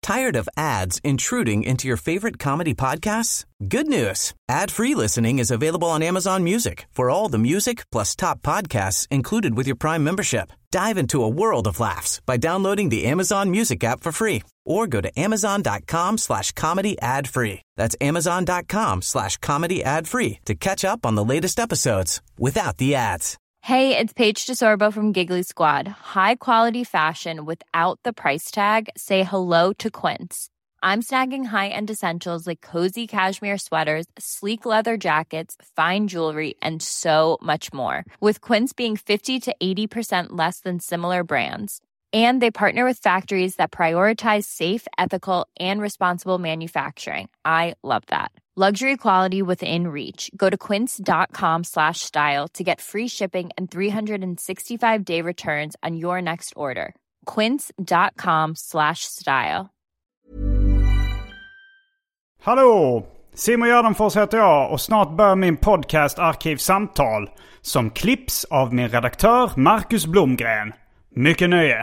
Tired of ads intruding into your favorite comedy podcasts? Good news. Ad-free listening is available on Amazon Music for all the music plus top podcasts included with your Prime membership. Dive into a world of laughs by downloading the Amazon Music app for free or go to amazon.com/comedy ad-free. That's amazon.com/comedy ad-free to catch up on the latest episodes without the ads. Hey, it's Paige DeSorbo from Giggly Squad. High quality fashion without the price tag. Say hello to Quince. I'm snagging high-end essentials like cozy cashmere sweaters, sleek leather jackets, fine jewelry, and so much more. With Quince being 50 to 80% less than similar brands. And they partner with factories that prioritize safe, ethical, and responsible manufacturing. I love that. Luxury quality within reach. Go to quince.com/style to get free shipping and 365-day returns on your next order. quince.com/style. Hallå! Simon Gärdenfors heter jag och snart börjar min podcast Arkivsamtal som klipps av min redaktör Marcus Blomgren. Mycket nöje!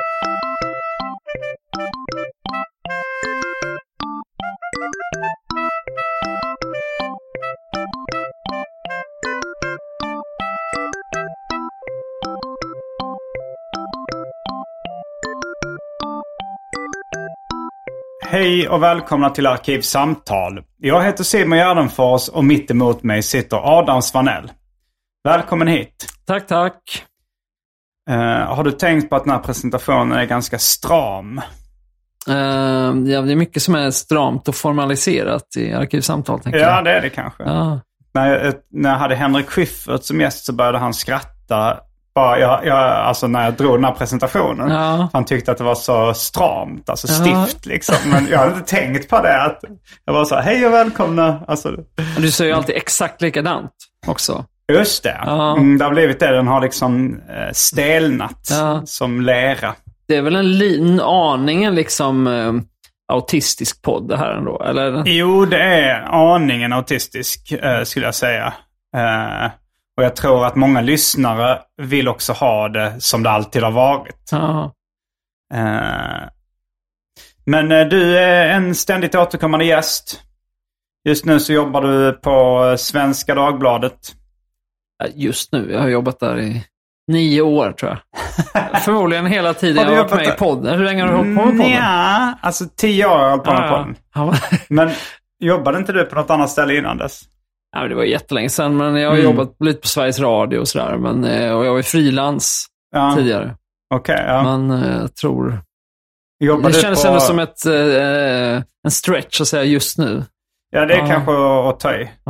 Hej och välkomna till Arkivsamtal. Jag heter Simon Gärdenfors och mitt emot mig sitter Adam Svanell. Välkommen hit. Tack, tack. Har du tänkt på att den här presentationen är ganska stram? Ja, det är mycket som är stramt och formaliserat i Arkivsamtal, tänker jag. Ja, det är det kanske. Ja. När jag hade Henrik Schyffert som gäst så började han skratta. Alltså när jag drog den här presentationen. Ja. Han tyckte att det var så stramt, alltså stift liksom. Men jag hade inte tänkt på det. Att jag var så här, hej och välkomna. Alltså, Du säger ju alltid exakt likadant också. Just det. Ja. Det har blivit det. Den har liksom stelnat som lera. Det är väl en aningen liksom autistisk podd det här ändå, eller? Jo, det är aningen autistisk skulle jag säga. Och jag tror att många lyssnare vill också ha det som det alltid har varit. Men du är en ständigt återkommande gäst. Just nu så jobbar du på Svenska Dagbladet. Just nu, jag har jobbat där i 9 år tror jag. Förmodligen hela tiden jag har varit med i podden. Hur länge har du hållit på med podden? Ja, alltså 10 år har jag hållit på med podden. Men jobbade inte du på något annat ställe innan dess? Ja, det var jättelänge sedan, men jag har jobbat lite på Sveriges Radio och sådär. Och jag var frilans tidigare. Okej, ja. Men jag tror... Det känns ändå som en stretch att säga just nu. Ja, det är kanske att ta i.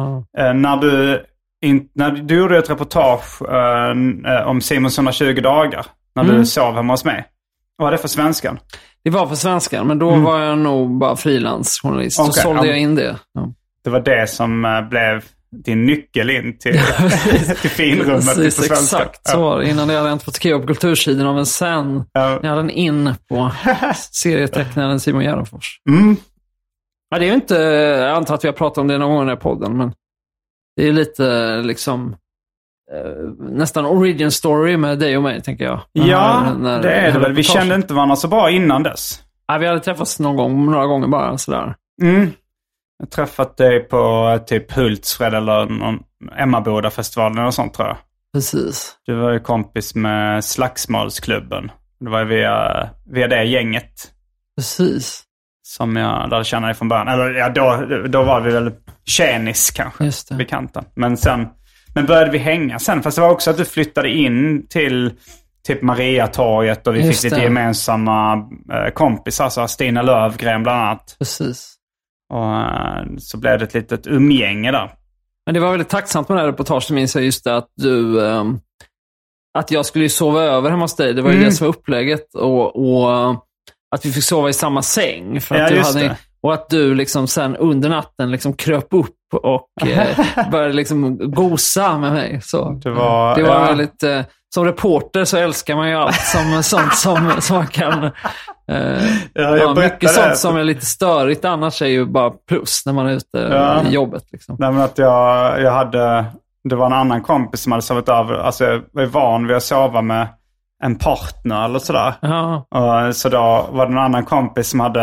När du gjorde ett reportage om Simons 120 dagar. När du sov hemma hos mig. Vad var det för Svenskan? Det var för Svenskan, men då var jag nog bara frilansjournalist. Så sålde jag in det. Ja. Det var det som blev din nyckel in till finrummet. Precis, på Svenskan. Exakt så var det. Innan jag hade inte fått skriva på kultursidan av en sen. Jag hade en in på serietecknaren Simon Gärdenfors. Ja, det är ju inte... Jag antar att vi har pratat om det någon gång i den här podden, men det är lite liksom... nästan origin story med dig och mig, tänker jag. Ja, det är det väl. Vi kände inte varandra så bra innan dess. Ja, vi hade träffats några gånger bara sådär. Jag har träffat dig på typ Hultsfred eller någon Emmaboda-festivalen och sånt, tror jag. Precis. Du var ju kompis med Slagsmålsklubben. Det var ju via det gänget. Precis. Som jag lärde känna dig från början. Eller ja, då var vi väl tjänis kanske. Just det. Bekanta. Men började vi hänga sen. Fast det var också att du flyttade in till typ Mariatorget och vi fick lite gemensamma kompisar. Så Stina Lövgren bland annat. Precis. Och så blev det ett litet umgänge där. Men det var väldigt tacksamt med det här reportaget, minns jag, just det att du... att jag skulle sova över hemma hos dig. Det var ju det som var upplägget. Och att vi fick sova i samma säng. För att och att du liksom sen under natten liksom kröp upp och började liksom gosa med mig. Så det var väldigt... som reporter så älskar man ju allt som sånt som man kan... mycket sånt som är lite störigt, annars är ju bara plus när man är ute i jobbet. Liksom. Nej, men att jag hade... Det var en annan kompis som hade sovit över. Alltså jag var van vid att sova med en partner eller sådär. Och så då var det en annan kompis som hade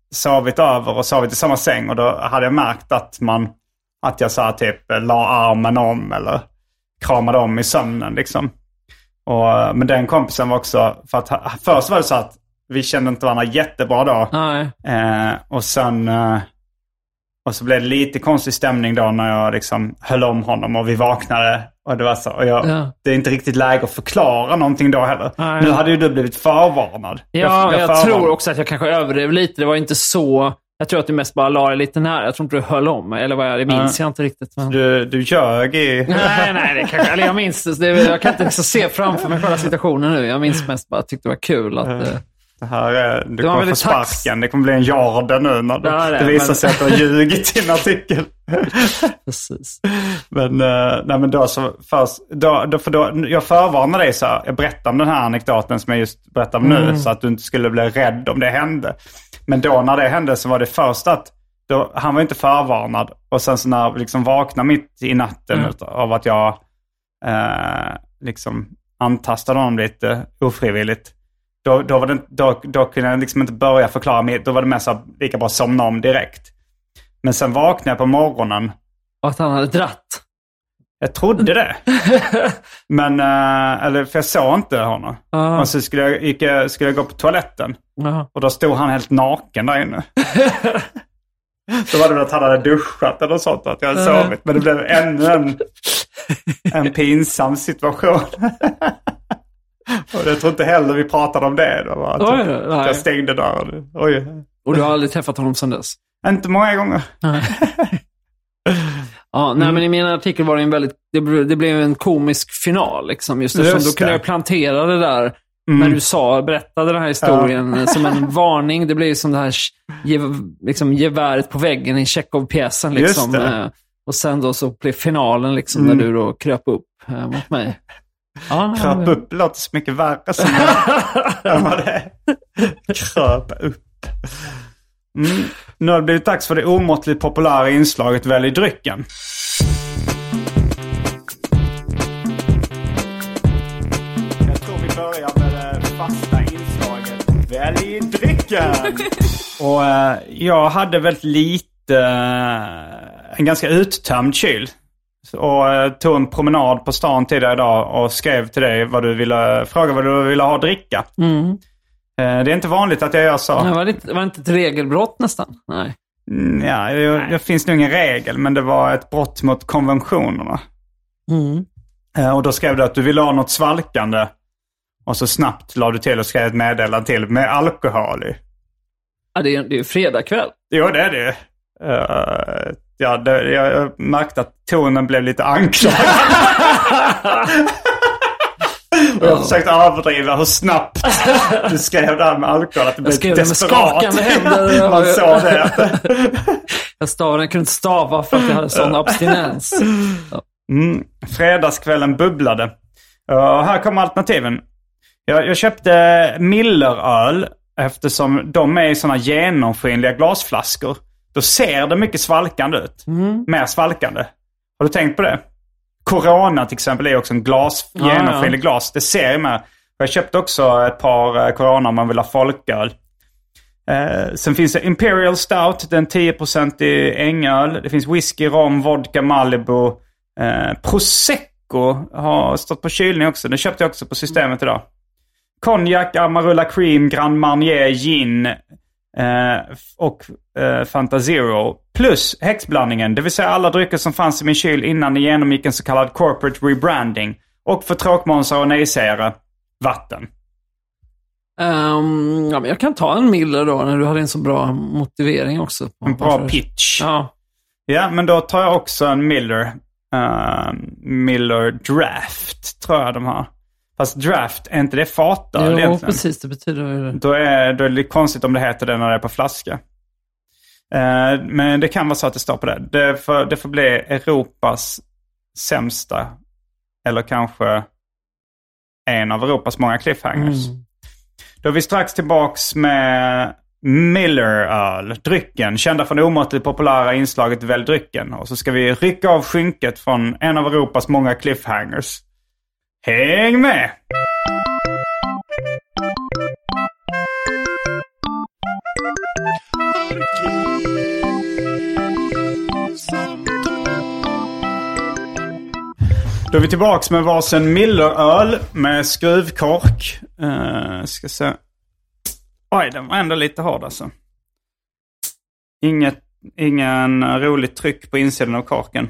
sovit över och sovit i samma säng. Och då hade jag märkt att jag så här, typ la armen om eller kramade om i sömnen liksom. Men den kompisen var också, för att först var det så att vi kände inte varandra jättebra då. Och sen och så blev det lite konstig stämning då när jag liksom höll om honom och vi vaknade. Och det var så, och det är inte riktigt läge att förklara någonting då heller. Nu hade ju du blivit förvarnad. Ja, jag tror också att jag kanske överdrev lite. Det var inte så... Jag tror att du mest bara la det lite nära. Jag tror inte du höll om. Eller vad det minns jag inte riktigt. Men... Du ljög i... Nej, det kanske... Eller jag minns det. Jag kan inte liksom se framför mig själva situationen nu. Jag minns mest bara att tyckte det var kul att... Det här är... Du kommer få sparken. Det kommer bli en jarde nu när det visar sig att du har ljugit i en artikel. Precis. Men då så... jag förvarnade dig så här. Jag berättade om den här anekdoten som jag just berättade om nu. Så att du inte skulle bli rädd om det hände. Men då när det hände så var det först att han var inte förvarnad. Och sen så när vi liksom vaknade mitt i natten av att jag liksom antastade honom lite ofrivilligt. Då kunde jag liksom inte börja förklara mig. Då var det mest så lika bra somna om direkt. Men sen vaknade jag på morgonen. Och att han hade dratt. Jag trodde det. Men, för jag såg inte honom. Och så skulle jag gå på toaletten. Och då stod han helt naken där inne. Då var det väl att han hade duschat eller sånt, att jag hade sovit. Men det blev ännu en pinsam situation. Och jag tror inte heller vi pratade om det. Då, att jag stängde dörren. Oj. Och du har aldrig träffat honom sedan dess? Inte många gånger. Men i min artikel var det en väldigt... Det blev en komisk final liksom. Just då kunde jag plantera det där när du berättade den här historien som en varning. Det blev som det här liksom, geväret på väggen i Chekhov-pjäsen liksom. Och sen då så blev finalen liksom när du då kröp upp mot mig. Kröp upp låter så mycket värre som vad det är. Kröp upp. Nu har det blivit dags för det omåttligt populära inslaget Välj drycken. Jag tror vi börjar med det fasta inslaget Välj drycken. Och jag hade väldigt lite, en ganska uttömd kyl. Och tog en promenad på stan tidigare idag och skrev till dig vad du ville ha att dricka. Det är inte vanligt att jag gör så. Det var inte ett regelbrott nästan? Nej. Ja, det finns nog ingen regel, men det var ett brott mot konventionerna. Och då skrev du att du ville ha något svalkande. Och så snabbt la du till och skrev ett meddelande till med alkohol i. Ja, det är fredag kväll. Jo, det är det. Jag märkte att tonen blev lite anklagad. Och jag försökte överdriva hur snabbt du skrev det här med alkohol. Att det blev desperat. Jag skrev det med skakande händer. Man såg det. Jag kunde inte stava för att jag hade sån abstinens. Fredagskvällen bubblade. Och här kommer alternativen. Jag köpte Milleröl eftersom de är i såna genomskinliga glasflaskor. Då ser det mycket svalkande ut. Mer svalkande. Har du tänkt på det? Corona till exempel är också en genomskinlig glas. Det ser jag med. Jag köpte också ett par Corona om man vill ha folköl. Sen finns det Imperial Stout, den 10% i ängöl. Det finns whisky, rom, vodka, Malibu. Prosecco har stått på kylning också. Den köpte jag också på systemet idag. Cognac, Amarula Cream, Grand Marnier, gin och Fanta Zero. Plus häxblandningen, det vill säga alla drycker som fanns i min kyl innan det genomgick en så kallad corporate rebranding. Och för tråkmånsar och nejsägare, vatten. Men jag kan ta en Miller då när du hade en så bra motivering också. En bra pitch. Ja, men då tar jag också en Miller. Miller Draft tror jag de har. Fast draft, är inte det fatöl egentligen? Jo, precis, det betyder det. Då är det lite konstigt om det heter det när det är på flaska. Men det kan vara så att det står på det. Det får bli Europas sämsta. Eller kanske en av Europas många cliffhangers. Då är vi strax tillbaks med Milleröl, drycken. Kända från det omåttligt populära inslaget Välj drycken. Och så ska vi rycka av skynket från en av Europas många cliffhangers. Häng med! Då är vi tillbaka med varsin Miller-öl med skruvkork. Ska se. Oj, den var ändå lite hård alltså. Ingen roligt tryck på insidan av korken.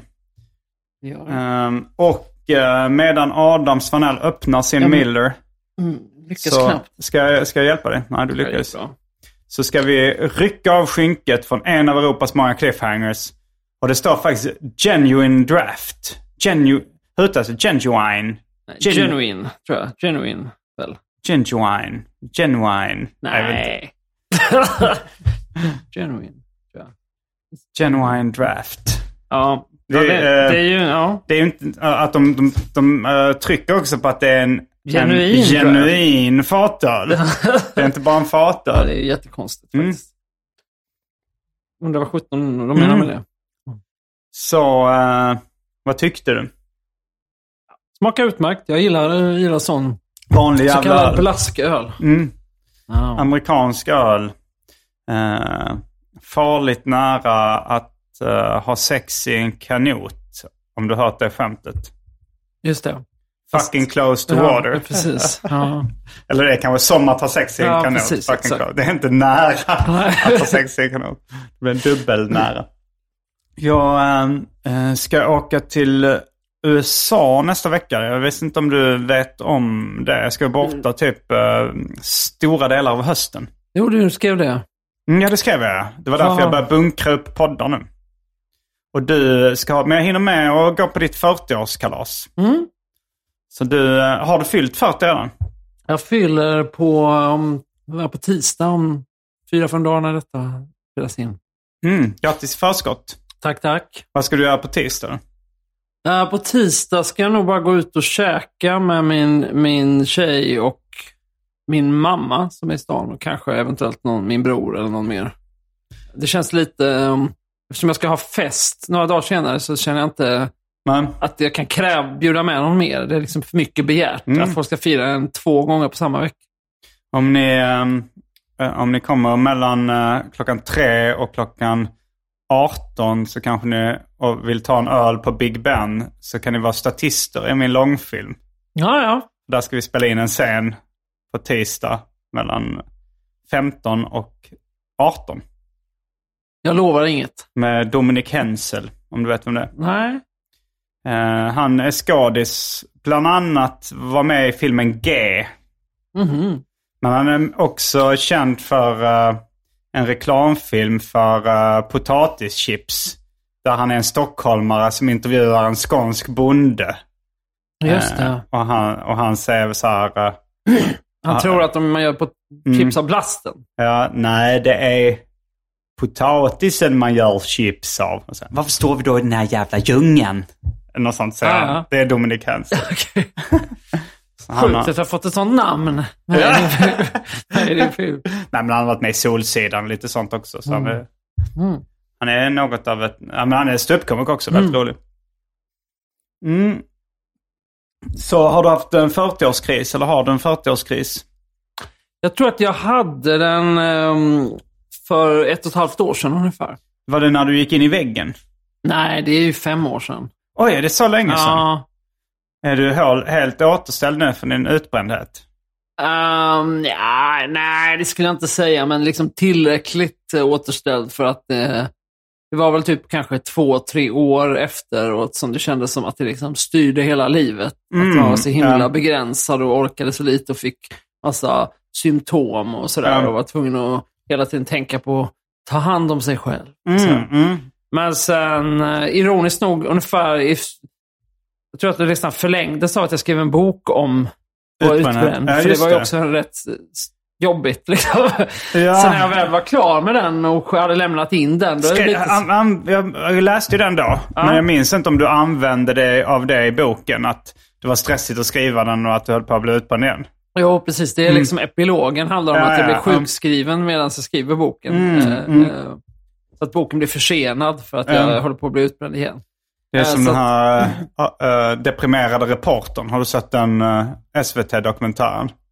Och medan Adam Svanell öppnar sin Miller. Lyckas knappt. Ska jag hjälpa dig? Nej, du lyckas. Så ska vi rycka av skynket från en av Europas många cliffhangers. Och det står faktiskt Genuine Draft. Hur uttalas det? Genuine. Genuine, tror jag. Genuine, väl. Genuine. Nej. Genuine, tror jag. Genuine Draft. Ja. Det är ju, ja. Det är ju inte att de trycker också på att det är en genuin fatöl. Det är inte bara en fatöl. Ja, det är jättekonstigt faktiskt. Undrar vad 17 de menar med det. Så, vad tyckte du? Smakar utmärkt. Jag gillar sån vanlig jävla så kallad blasköl. Amerikansk öl. Farligt nära att ha sex i en kanot. Om du hört det skämtet. Just det. Fucking close to water. Ja, precis. Ja. Eller det kan vara som att ha sex i en kanot. Precis, det är inte nära att ha sex i en kanot. Det blir dubbel nära. Jag ska åka till USA nästa vecka. Jag vet inte om du vet om det. Jag ska borta typ stora delar av hösten. Jo, du skrev det. Ja, det skrev jag. Det var därför jag började bunkra upp poddar nu. Och du ska men jag hinner med och gå på ditt 40-årskalas. Så har du fyllt 40 redan? Jag fyller på tisdag om 4-5 dagar när detta spelas in. Grattis förskott. Tack. Vad ska du göra på tisdag? På tisdag ska jag nog bara gå ut och käka med min tjej och min mamma som är i stan. Och kanske eventuellt min bror eller någon mer. Det känns lite... Eftersom jag ska ha fest några dagar senare så känner jag inte att jag kan bjuda med någon mer. Det är liksom för mycket begärt att folk ska fira 2 gånger på samma vecka. Om ni kommer mellan klockan 3 och klockan 18 så kanske ni vill ta en öl på Big Ben så kan ni vara statister i min långfilm. Ja. Där ska vi spela in en scen på tisdag mellan 15 och 18. Jag lovar inget. Med Dominic Hensel, om du vet vem det är. Nej. Han är skådis, bland annat var med i filmen G. Men han är också känd för en reklamfilm för potatischips. Där han är en stockholmare som intervjuar en skånsk bonde. Just det. Och han säger så här... han tror att man gör chips av blasten. Ja, nej, det är potatisen man gör chips av. Och så, varför står vi då i den här jävla djungen? Något sånt säger han. Det är Dominic Hensel. Okay. Sjukt att jag har fått ett sånt namn. Nej, men han har varit med i Solsidan lite sånt också. Så han är något av ett... Ja, men han är ståuppkomiker också, väldigt rolig. Så har du haft en 40-årskris eller har du en 40-årskris? Jag tror att jag hade den för 1,5 år sedan ungefär. Var det när du gick in i väggen? Nej, det är ju 5 år sedan. Oj, är det så länge sedan? Ja. Är du helt återställd nu för din utbrändhet? Nej, det skulle jag inte säga. Men liksom tillräckligt återställd för att det var väl typ kanske 2-3 år efteråt som det kändes som att det liksom styrde hela livet. Att man var så himla begränsad och orkade så lite och fick massa symptom och sådär. Och var tvungen att hela tiden tänka på att ta hand om sig själv. Men sen, ironiskt nog, ungefär... Jag tror att det nästan förlängdes av att jag skrev en bok om utbränd. För det var ju också rätt jobbigt. Liksom. Ja. Så när jag väl var klar med den och hade lämnat in den. Då jag läste ju den då. Men jag minns inte om du använde det av det i boken. Att det var stressigt att skriva den och att du höll på att bli utbränd igen. Jo, precis. Det är liksom epilogen handlar om att jag blir sjukskriven medan jag skriver boken. Så att boken blir försenad för att jag håller på att bli utbränd igen. Det är som den här deprimerade reportern. Har du sett den SVT-dokumentären?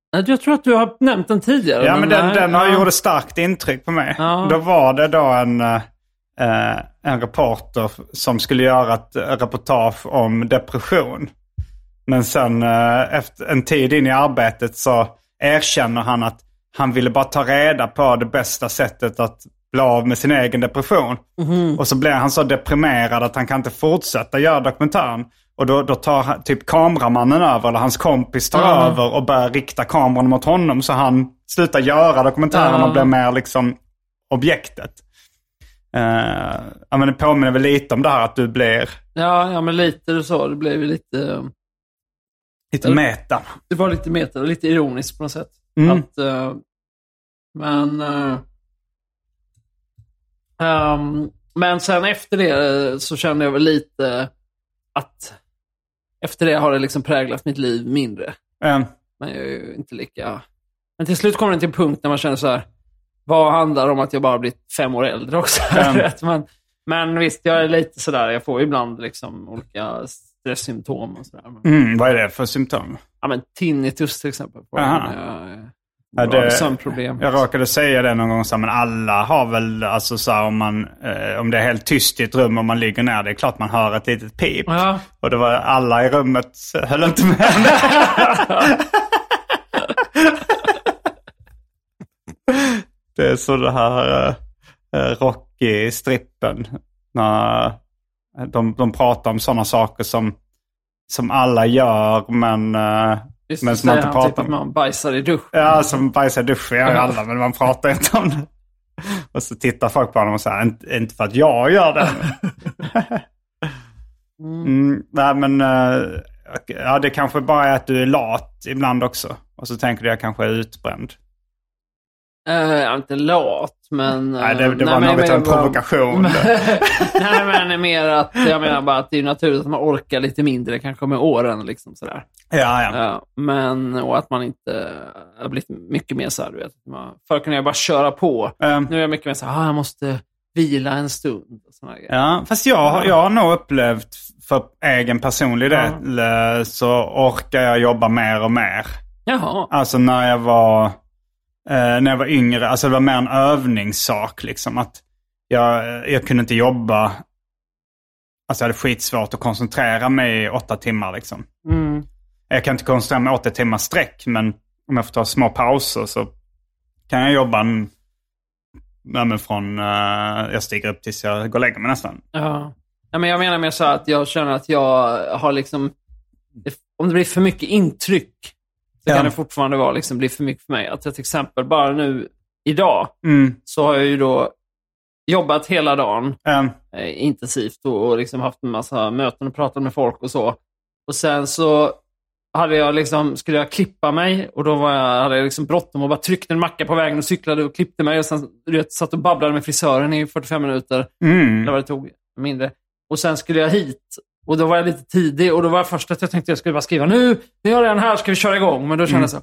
Jag tror att du har nämnt den tidigare. Ja, men den har gjort ett starkt intryck på mig. Ja. Då var det då en reporter som skulle göra ett reportage om depression. Men sen efter en tid in i arbetet så erkänner han att han ville bara ta reda på det bästa sättet att bli av med sin egen depression. Mm-hmm. Och så blir han så deprimerad att han kan inte fortsätta göra dokumentären. Och då tar typ kameramannen över, eller hans kompis tar över och börjar rikta kameran mot honom. Så han slutar göra dokumentären och blir mer liksom objektet. Men det påminner väl lite om det här att du blir... Ja, men lite så. Det blev lite... Lite meta. Det var lite meta och lite ironiskt på något sätt. Men sen efter det så kände jag väl lite att efter det har det liksom präglat mitt liv mindre. Men jag är ju inte lika... Men till slut kommer det till en punkt när man känner så här, vad handlar om att jag bara blivit 5 år äldre också? Men visst, jag är lite sådär, jag får ibland liksom olika stresssymptom och sådär. Vad är det för symptom? Ja, men tinnitus till exempel. Sömnproblem. Jag råkade säga det någon gång så här, men alla har väl, alltså så här, om det är helt tyst i ett rum och man ligger ner, det är klart man hör ett litet pip. Ja. Och det var alla i rummet höll inte med. Det är så det här Rocky-strippen när de pratar om sådana saker som alla gör, men som man inte pratar om. Man bajsar i dusch. Ja, som bajsar i dusch gör alla, men man pratar inte om det. Och så tittar folk på honom och säger, inte för att jag gör det. Nej, men det kanske bara är att du är lat ibland också. Och så tänker du jag kanske är utbränd. Jag är inte lat, men... Nej, det var något av en provokation. Nej, men mer att jag menar bara att det är naturligt att man orkar lite mindre kanske med åren liksom sådär. Ja. Men, och att man inte har blivit mycket mer så här, du vet. Förr kunde jag bara köra på. Nu är jag mycket mer så här, jag måste vila en stund. Och såna grejer. Ja, fast jag har nog upplevt för egen personlig del så orkar jag jobba mer och mer. Jaha. Alltså när jag var yngre, alltså det var mer en övningssak liksom, att jag kunde inte jobba, alltså jag hade skitsvårt att koncentrera mig i 8 timmar liksom. Jag kan inte koncentrera mig 8 timmar sträck, men om jag får ta små pauser så kan jag jobba från jag stiger upp tills jag går och lägger mig nästan. Ja, men jag menar mer så att jag känner att jag har liksom, om det blir för mycket intryck så kan det fortfarande vara liksom bli för mycket för mig. Att jag till exempel bara nu idag så har jag ju då jobbat hela dagen intensivt och liksom haft en massa möten och pratat med folk och så. Och sen så hade jag liksom, skulle jag klippa mig och då hade jag liksom bråttom och bara tryckte en macka på vägen och cyklade och klippte mig och sen satt och babblade med frisören i 45 minuter. Eller vad det tog mindre. Och sen skulle jag hit. Och då var jag lite tidig och då var jag först att jag tänkte att jag skulle bara skriva nu är jag redan här, ska vi köra igång? Men då kände jag så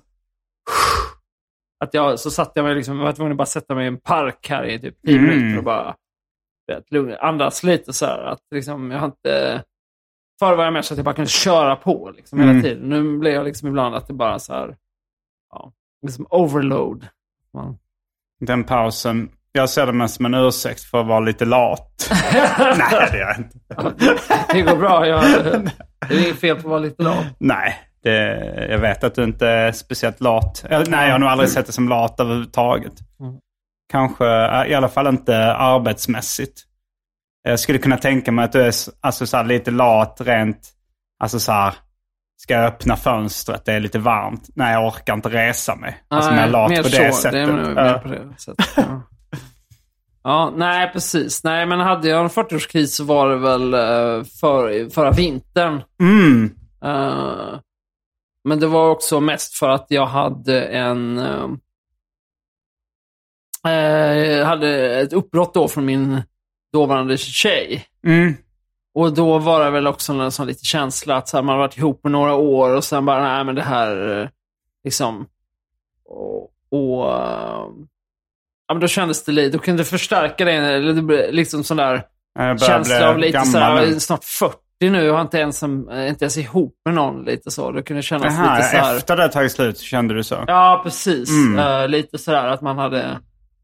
att så satt jag mig liksom, jag var tvungen att bara sätta mig i en park här i typ 10 minuter och bara andas lite så här, att liksom jag har inte, förr var jag med så att jag bara kunde köra på liksom hela tiden. Nu blir jag liksom ibland att det bara så här, liksom overload. Den pausen, jag ser det mest som en ursäkt för att vara lite lat. Nej, det gör jag inte. Det går bra. Det är inget fel på att vara lite lat. Nej, jag vet att du inte är speciellt lat. Jag har nog aldrig sett det som lat överhuvudtaget. Kanske, i alla fall inte arbetsmässigt. Jag skulle kunna tänka mig att du är alltså, så här, lite lat rent. Alltså så här, ska jag öppna fönstret, det är lite varmt. Nej, jag orkar inte resa mig. Alltså mer lat på det sättet. Det är mer på det sättet, ja. Ja, nej precis. Nej, men hade jag en 40-årskris så var det väl förra vintern. Men det var också mest för att jag hade hade ett uppbrott då från min dåvarande tjej. Och då var det väl också en sån lite känsla att så här, man har varit ihop på några år och sen bara, nej men det här liksom ja, men då kändes det lite, då kunde det förstärka det, eller liksom sån där känsla av lite sådär, snart 40 nu och inte ens ihop med någon lite så. Det kunde kännas lite så här... Efter det tagit slut kände du så? Ja, precis. Lite sådär att man hade...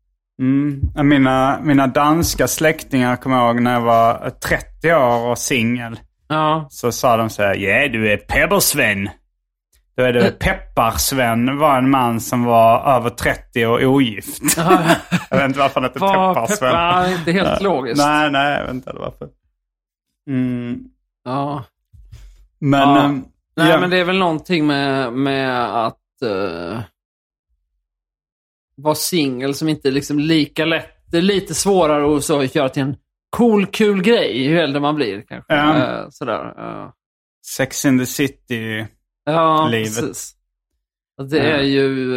Mina danska släktingar kommer jag ihåg när jag var 30 år och singel. Ja. Så sa de så här, du är Pepparsven. Då är det Pepparsven var en man som var över 30 och ogift. Jag vet inte varför han hette Pepparsven. Ja, inte helt logiskt. Nej, jag vet inte varför. Ja. Men, men det är väl någonting med att vara singel som inte är liksom lika lätt. Det är lite svårare att så göra till en kul grej ju äldre man blir kanske. Sådär. Sex in the City. Ja, livet. Precis. Det är ju...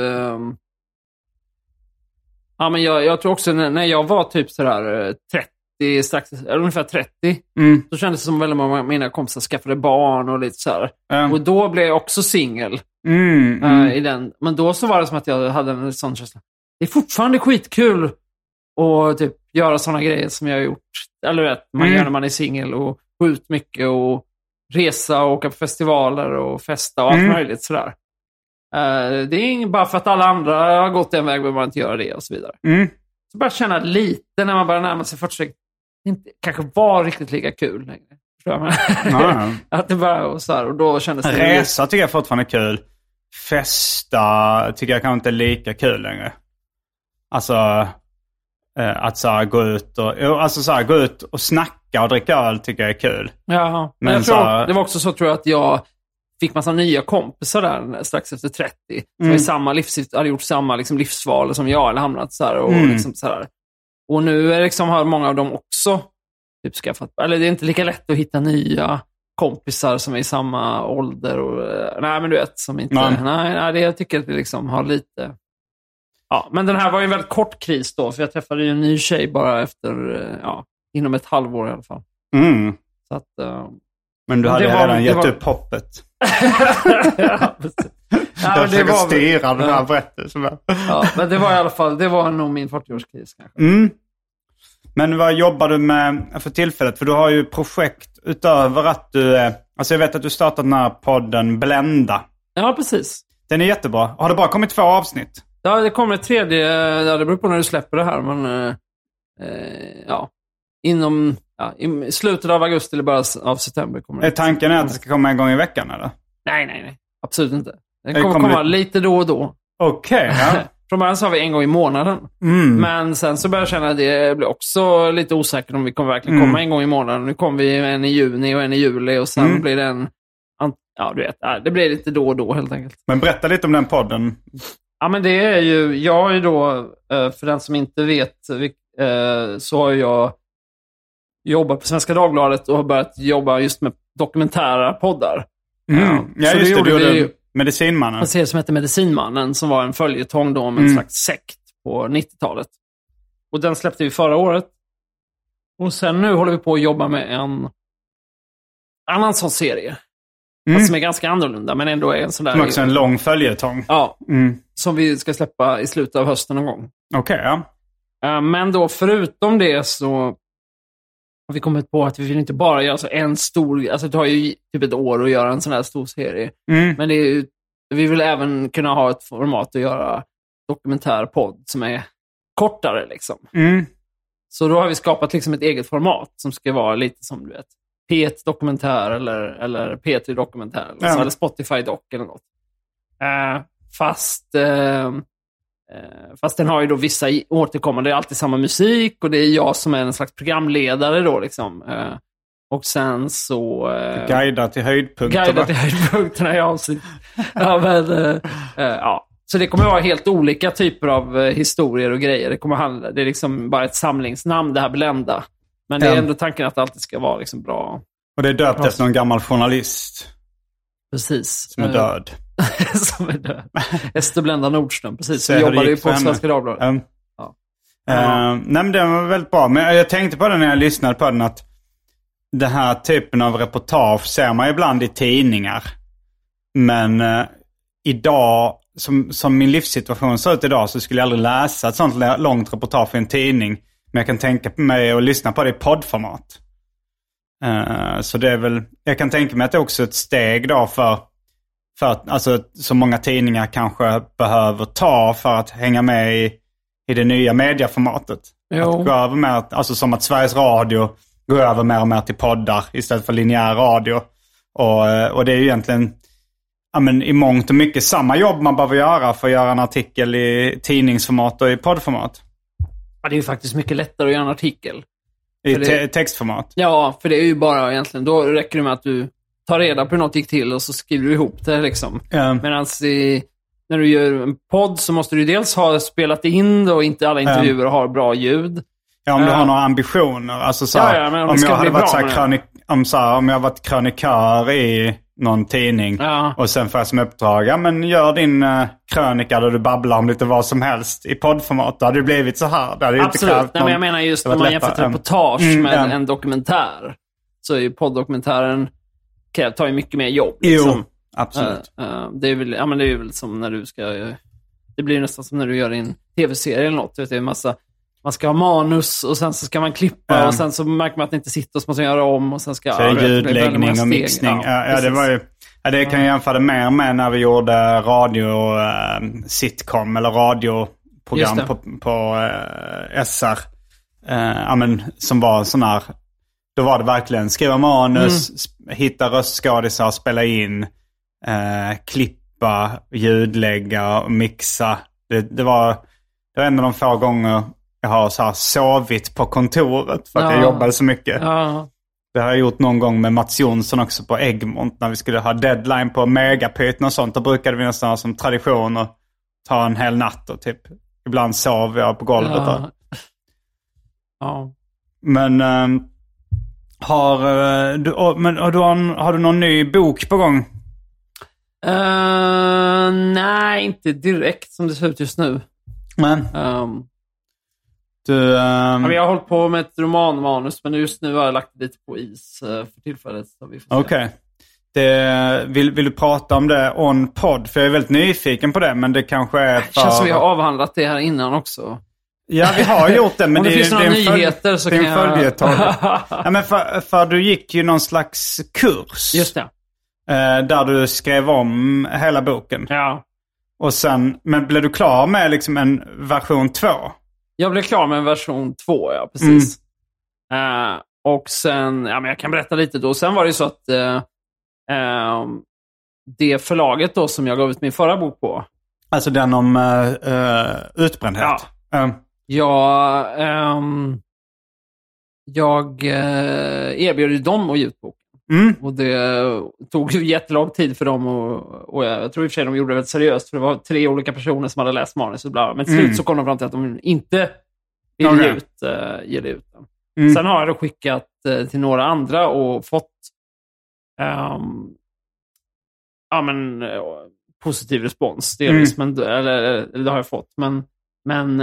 Ja, men jag tror också när jag var typ sådär 30, ungefär 30, så kändes det som väldigt många av mina kompisar skaffade barn och lite sådär. Och då blev jag också singel. I den. Men då så var det som att jag hade en sån känsla. Det är fortfarande skitkul att typ göra sådana grejer som jag har gjort. Eller vet, man gör när man är singel och gå ut mycket och resa och åka på festivaler och festa och allt möjligt sådär. Det är inte bara för att alla andra har gått en väg behöver man inte göra det och så vidare. Så bara känna lite när man börjar närma sig 40 inte kanske var riktigt lika kul längre. Att det bara och så här, och då kändes det... Resa tycker jag fortfarande är kul. Festa tycker jag kanske inte är lika kul längre. Alltså att så här, gå ut och snacka och dricka öl tycker jag är kul. Ja, men jag tror, det var också så tror jag att jag fick massa nya kompisar där strax efter 30. Som i samma hade gjort samma liksom, livsval som jag eller hamnat så här, och liksom så här. Och nu är liksom, har många av dem också typ skaffat, eller det är inte lika lätt att hitta nya kompisar som är i samma ålder och nej men du vet som inte nej det jag tycker att vi liksom har lite. Ja, men den här var ju en väldigt kort kris då, för jag träffade ju en ny tjej bara efter inom ett halvår i alla fall. Så att men du hade redan gett upp hoppet. Jag försöker styra den här berättelsen. Ja, men det var i alla fall, det var nog min 40-årskris kanske. Men vad jobbar du med för tillfället? För du har ju projekt utöver att du... Alltså jag vet att du startat den här podden Blenda. Ja, precis. Den är jättebra. Har det bara kommit 2 avsnitt? Ja, det kommer ett 3:e. Det beror på när du släpper det här. Men i slutet av augusti eller början av september kommer det. Är tanken att det ska komma en gång i veckan eller? Nej. Absolut inte. Den kommer komma lite då och då. Okej, ja. Från början så har vi en gång i månaden. Men sen så börjar jag känna att det blir också lite osäkert om vi kommer verkligen komma en gång i månaden. Nu kommer vi en i juni och en i juli och sen blir det en... Ja, du vet. Det blir lite då och då helt enkelt. Men berätta lite om den podden. Ja, men det är ju... Jag är då, för den som inte vet, så har jag jobbat på Svenska Dagbladet och har börjat jobba just med dokumentära poddar. Ja, så just det. Du gjorde gjorde Medicinmannen. En serie som heter Medicinmannen som var en följetong då om en slags sekt på 90-talet. Och den släppte vi förra året. Och sen nu håller vi på att jobba med en annan sån serie. Som är ganska annorlunda men ändå är en sån där... Som också är en lång följetong. Ja, som vi ska släppa i slutet av hösten någon gång. Okej, ja. Men då förutom det så har vi kommit på att vi vill inte bara göra så en stor... Alltså det tar ju typ ett år att göra en sån här stor serie. Men det är ju, vi vill även kunna ha ett format att göra dokumentärpodd som är kortare liksom. Så då har vi skapat liksom ett eget format som ska vara lite som du vet P1-dokumentär eller P3-dokumentär eller Spotify-dock eller något. Fast den har ju då vissa återkommande, det är alltid samma musik och det är jag som är en slags programledare då liksom. Och sen så... Guida till höjdpunkterna. Guida till höjdpunkterna, ja. Så det kommer vara helt olika typer av historier och grejer. Det är liksom bara ett samlingsnamn, det här Blenda. Men det är ändå tanken att det alltid ska vara liksom bra. Och det är döpt efter någon gammal journalist. Precis. Som är död. Som är död. Ester Blenda Nordström, precis. Som jobbade ju på Svenska Dagbladet. Nej, men det var väldigt bra. Men jag tänkte på det när jag lyssnade på den att den här typen av reportage ser man ibland i tidningar. Men idag, som min livssituation ser ut idag, så skulle jag aldrig läsa ett sånt långt reportage i en tidning. Men jag kan tänka på mig och lyssna på det i poddformat. Så det är väl, jag kan tänka mig att det är också ett steg då för att alltså, så många tidningar kanske behöver ta för att hänga med i det nya medieformatet. Jo. Att gå över mer, alltså som att Sveriges Radio går över mer och mer till poddar istället för linjär radio. Och det är ju egentligen i mångt och mycket samma jobb man behöver göra för att göra en artikel i tidningsformat och i poddformat. Ja, det är ju faktiskt mycket lättare att göra en artikel. I textformat? Ja, för det är ju bara egentligen, då räcker det med att du tar reda på hur något gick till och så skriver du ihop det liksom. Medan när du gör en podd så måste du dels ha spelat in det och inte alla intervjuer har bra ljud. Ja, om du har några ambitioner. Alltså så här, men om jag hade varit om jag varit krönikör i någon tidning och sen får jag som uppdrag, gör din krönika där du babblar om lite vad som helst i poddformat. Då hade det blivit så här. Det absolut. Men jag menar just om man jämför ett reportage med en dokumentär, så är ju poddokumentären tar ju mycket mer jobb. Liksom. Jo, absolut. Det är väl som när du ska... Det blir nästan som när du gör en tv-serie eller något. Det är en massa... Man ska ha manus och sen så ska man klippa och sen så märker man att det inte sitter och så måste man göra om och sen ska... Så ljudläggning och mixning. Det var ju... det kan jag jämföra mer med när vi gjorde radio-sitcom eller radioprogram på SR. Som var sån här... Då var det verkligen skriva manus, hitta röstskådisar, spela in, klippa, ljudlägga och mixa. Det var en av de få gånger jag har så här sovit på kontoret för att jag jobbade så mycket. Ja. Det har jag gjort någon gång med Mats Jonsson också på Egmont när vi skulle ha deadline på Megapyton och sånt. Då brukade vi nästan ha som tradition att ta en hel natt och typ ibland sov jag på golvet där. Ja. Men har du någon ny bok på gång? Nej, inte direkt som det ser ut just nu. Men jag har hållit på med ett romanmanus, men just nu har jag lagt det lite på is för tillfället. Okej. Vill du prata om det on podd? För jag är väldigt nyfiken på det, men det kanske är för... Det känns som vi har avhandlat det här innan också. Ja, vi har gjort det, men det finns några nyheter så kan jag... Ja, men för du gick ju någon slags kurs. Just det. Där du skrev om hela boken. Ja. Och sen, men blev du klar med liksom en version 2? Jag blev klar med en version 2, ja, precis. Och sen, men jag kan berätta lite då. Sen var det ju så att det förlaget då som jag gav ut min förra bok på. Alltså den om utbrändhet? Ja. Jag erbjöd ju dem att ge ut boken. Och det tog ju jättelång tid för dem och jag tror i och för sig de gjorde det väldigt seriöst, för det var 3 olika personer som hade läst manus och bla. Men till slut så kom de fram till att de inte ville ge det ut den. Sen har jag då skickat till några andra och fått positiv respons delvis, men eller det har jag fått, men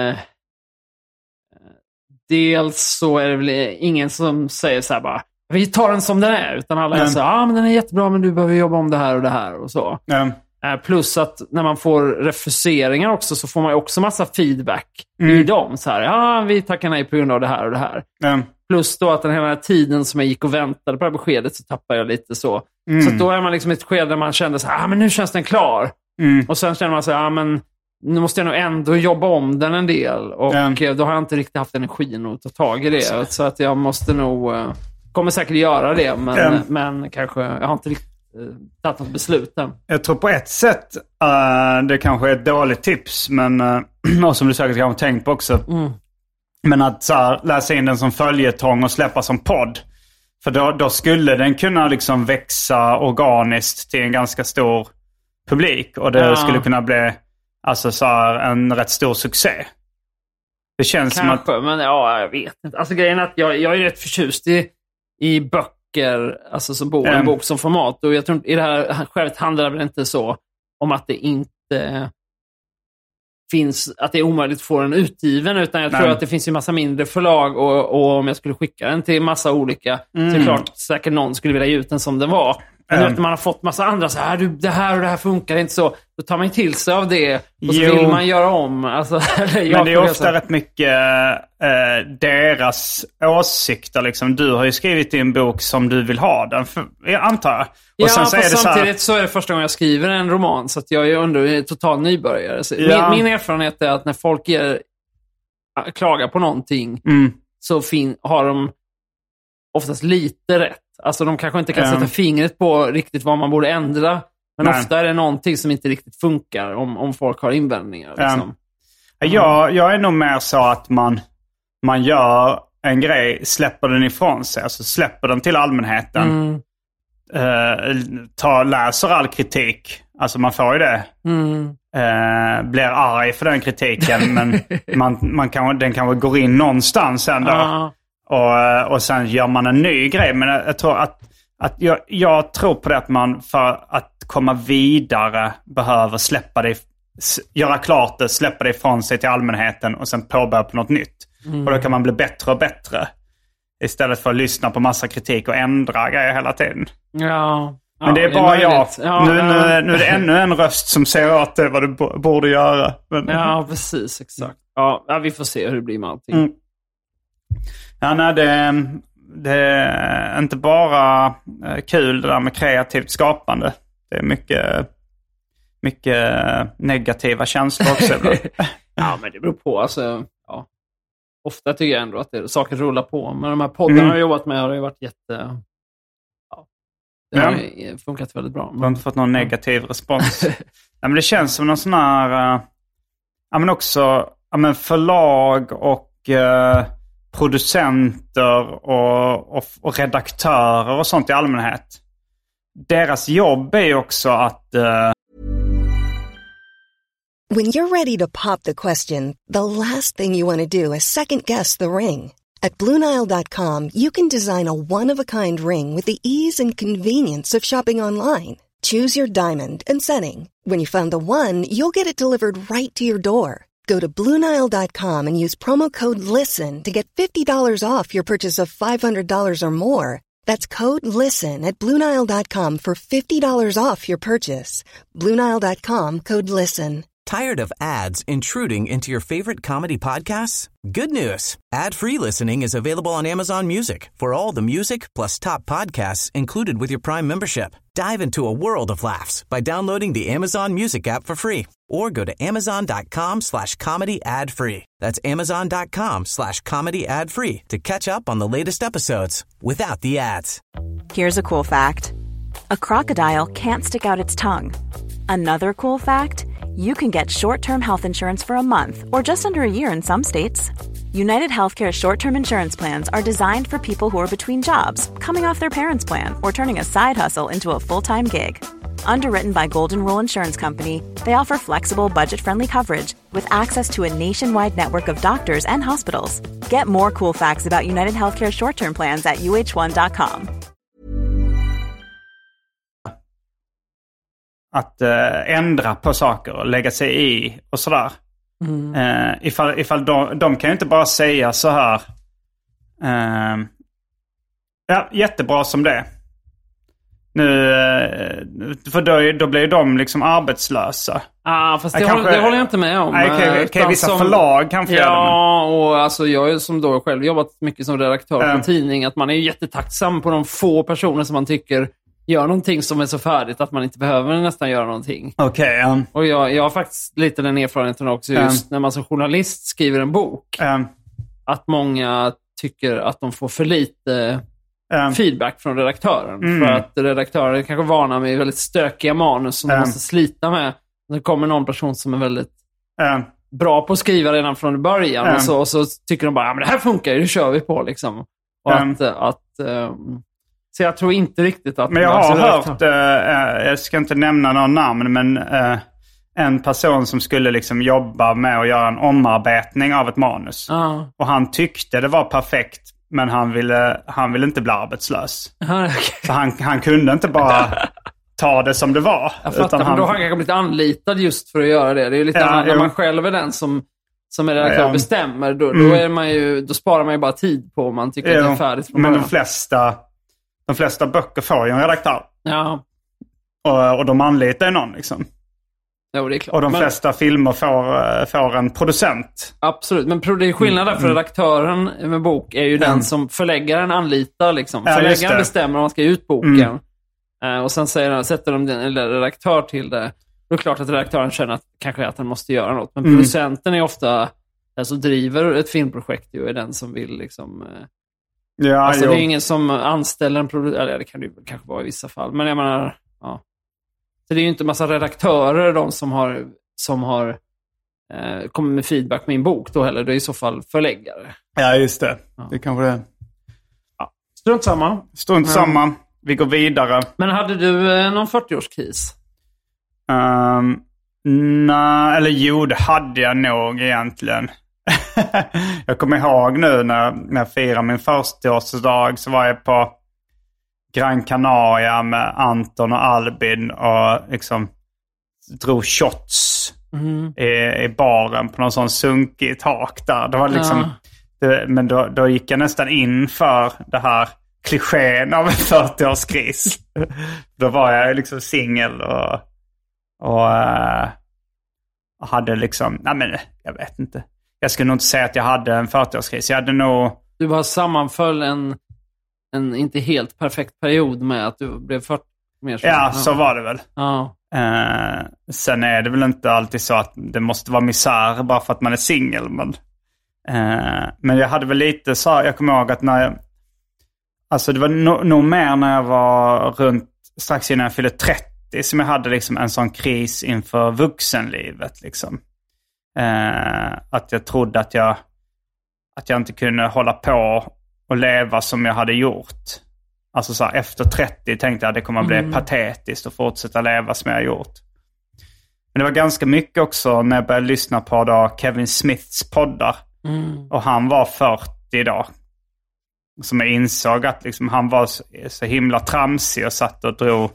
dels så är det väl ingen som säger så här bara vi tar den som den är, utan alla är så men den är jättebra, men du behöver jobba om det här och det här och så. Plus att när man får refuseringar också så får man ju också massa feedback i dem. Så här, vi tackar nej på grund av det här och det här. Plus då att den här tiden som jag gick och väntade på det här beskedet så tappade jag lite så. Så då är man liksom i ett skede där man kände så här, men nu känns den klar. Och sen känner man så här, men nu måste jag nog ändå jobba om den en del. Och då har jag inte riktigt haft energin att ta tag i det. Så att jag måste nog... kommer säkert göra det, men kanske jag har inte riktigt tagit något beslut än. Jag tror på ett sätt det kanske är ett dåligt tips, men och som du säkert kanske tänkt på också. Men att så här, läsa in den som följetong och släppa som podd. För då skulle den kunna liksom växa organiskt till en ganska stor publik. Och det skulle kunna bli alltså så här, en rätt stor succé. Det känns kanske, som att... men jag vet inte. Alltså grejen är att jag är rätt förtjust i böcker, alltså som en bok som format. Och jag tror i det här skälet handlar det väl inte så om att det inte finns, att det är omöjligt att få den utgiven, utan jag tror att det finns ju massa mindre förlag och om jag skulle skicka den till massa olika så är det klart säkert någon skulle vilja ge ut den som den var. Man har fått massa andra så här, det här och det här funkar inte så. Då tar man till sig av det och så vill man göra om. Alltså, men det är ofta rätt mycket deras åsikter. Liksom. Du har ju skrivit i en bok som du vill ha den, jag antar. Och sen så är det samtidigt så är det första gången jag skriver en roman. Så att jag är under total nybörjare. Så min erfarenhet är att när folk klagar på någonting så har de oftast lite rätt. Alltså de kanske inte kan sätta fingret på riktigt vad man borde ändra. Men ofta är det någonting som inte riktigt funkar om folk har invändningar. Liksom. Jag är nog mer så att man gör en grej, släpper den ifrån sig. Alltså släpper den till allmänheten. Läser all kritik. Alltså man får ju det. Blir arg för den kritiken. Men den kanske går in någonstans ändå. Och sen gör man en ny grej. Men jag tror jag tror på det att man för att komma vidare behöver släppa det, göra klart det, släppa det ifrån sig till allmänheten och sen påbörja på något nytt. Och då kan man bli bättre och bättre. Istället för att lyssna på massa kritik och ändra grejer hela tiden. Men det är bara jag. Nu är det ännu en röst som säger åt det vad du borde göra. Men... Ja, precis. Exakt. Ja, vi får se hur det blir med allting. Det är inte bara kul det där med kreativt skapande. Det är mycket negativa känslor också. Ja, men det beror på. Alltså, ofta tycker jag ändå att saker rullar på. Men de här poddarna jag jobbat med har ju varit det har funkat väldigt bra. Du har inte fått någon negativ respons. Men det känns som någon sån här... men också förlag och... producenter och redaktörer och sånt i allmänhet. Deras jobb är ju också att... When you're ready to pop the question, the last thing you want to do is second guess the ring. At BlueNile.com you can design a one-of-a-kind ring with the ease and convenience of shopping online. Choose your diamond and setting. When you find the one, you'll get it delivered right to your door. Go to BlueNile.com and use promo code LISTEN to get $50 off your purchase of $500 or more. That's code LISTEN at BlueNile.com for $50 off your purchase. BlueNile.com, code LISTEN. Tired of ads intruding into your favorite comedy podcasts? Good news. Ad-free listening is available on Amazon Music for all the music plus top podcasts included with your Prime membership. Dive into a world of laughs by downloading the Amazon Music app for free or go to amazon.com/comedy ad-free. That's amazon.com/comedy ad-free to catch up on the latest episodes without the ads. Here's a cool fact. A crocodile can't stick out its tongue. Another cool fact, you can get short-term health insurance for a month or just under a year in some states. United Healthcare short-term insurance plans are designed for people who are between jobs, coming off their parents' plan, or turning a side hustle into a full-time gig. Underwritten by Golden Rule Insurance Company, they offer flexible, budget-friendly coverage with access to a nationwide network of doctors and hospitals. Get more cool facts about United Healthcare short-term plans at uh1.com. Att ändra på saker och lägga sig i och sådär. Ifall de kan ju inte bara säga så här. Jättebra som det. Nu, för då blir de liksom arbetslösa. Fast det håller jag inte med om. Vissa förlag kan få göra det. Ja, och alltså jag är som då själv jobbat mycket som redaktör på en tidning. Att man är ju jättetacksam på de få personer som man tycker gör någonting som är så färdigt att man inte behöver nästan göra någonting. Och jag har faktiskt lite den erfarenheten också just när man som journalist skriver en bok. Att många tycker att de får för lite feedback från redaktören. För att redaktören är kanske vana med väldigt stökiga manus som de måste slita med. Det kommer någon person som är väldigt bra på att skriva redan från början. Och så tycker de bara, men det här funkar ju, det kör vi på liksom. Och så jag tror inte riktigt att... Men jag har hört, jag ska inte nämna någon namn, men en person som skulle liksom jobba med att göra en omarbetning av ett manus. Och han tyckte det var perfekt, men han ville inte bli arbetslös. Så han kunde inte bara ta det som det var. Jag fattar, men då har han kanske blivit anlitad just för att göra det. Det är ju lite annat när man själv är den som är redaktör bestämmer. Då sparar man ju bara tid på om man tycker att det är färdigt. Men de flesta De flesta böcker får ju en redaktör. Ja. Och de anlitar ju någon liksom. Ja, det är klart. Och de flesta filmer får en producent. Absolut, men det är skillnad där för redaktören med bok är ju den som förläggaren anlitar. Liksom. Förläggaren bestämmer om man ska ut boken. Och sen sätter de en redaktör till det. Då är det klart att redaktören känner att han måste göra något. Men producenten är ofta den som driver ett filmprojekt och är den som vill liksom... alltså det är ingen som anställer en producent. Eller det kan det kanske vara i vissa fall. Men jag menar... Ja. Så det är ju inte en massa redaktörer de som har kommit med feedback med en bok då heller. Det är i så fall förläggare. Ja, just det. Ja. Det kanske det. Ja. Strunt samma. Vi går vidare. Men hade du någon 40-årskris? Nej, eller jo, det hade jag nog egentligen. Jag kommer ihåg nu när jag firade min 40-årsdag så var jag på Gran Canaria med Anton och Albin och liksom drog shots i baren på någon sån sunkig tak där. Det var liksom, men då gick jag nästan in för det här klichén av en 40-årskris. Då var jag liksom singel och hade liksom, nej men jag vet inte. Jag skulle nog inte säga att jag hade en 40-årskris. Jag hade nog... Du bara sammanföll en inte helt perfekt period med att du blev 40 mer så. Ja, så var det väl. Ja. Sen är det väl inte alltid så att det måste vara misär bara för att man är singel. Men jag hade väl lite så, jag kommer ihåg att när jag... Alltså det var nog mer när jag var runt strax innan jag fyllde 30 som jag hade liksom en sån kris inför vuxenlivet liksom. Att jag trodde att jag inte kunde hålla på och leva som jag hade gjort. Alltså så här, efter 30 tänkte jag att det kommer att bli patetiskt att fortsätta leva som jag har gjort. Men det var ganska mycket också när jag började lyssna på då Kevin Smiths poddar. Och han var 40 då. Som jag insåg att liksom, han var så himla tramsig och satt och drog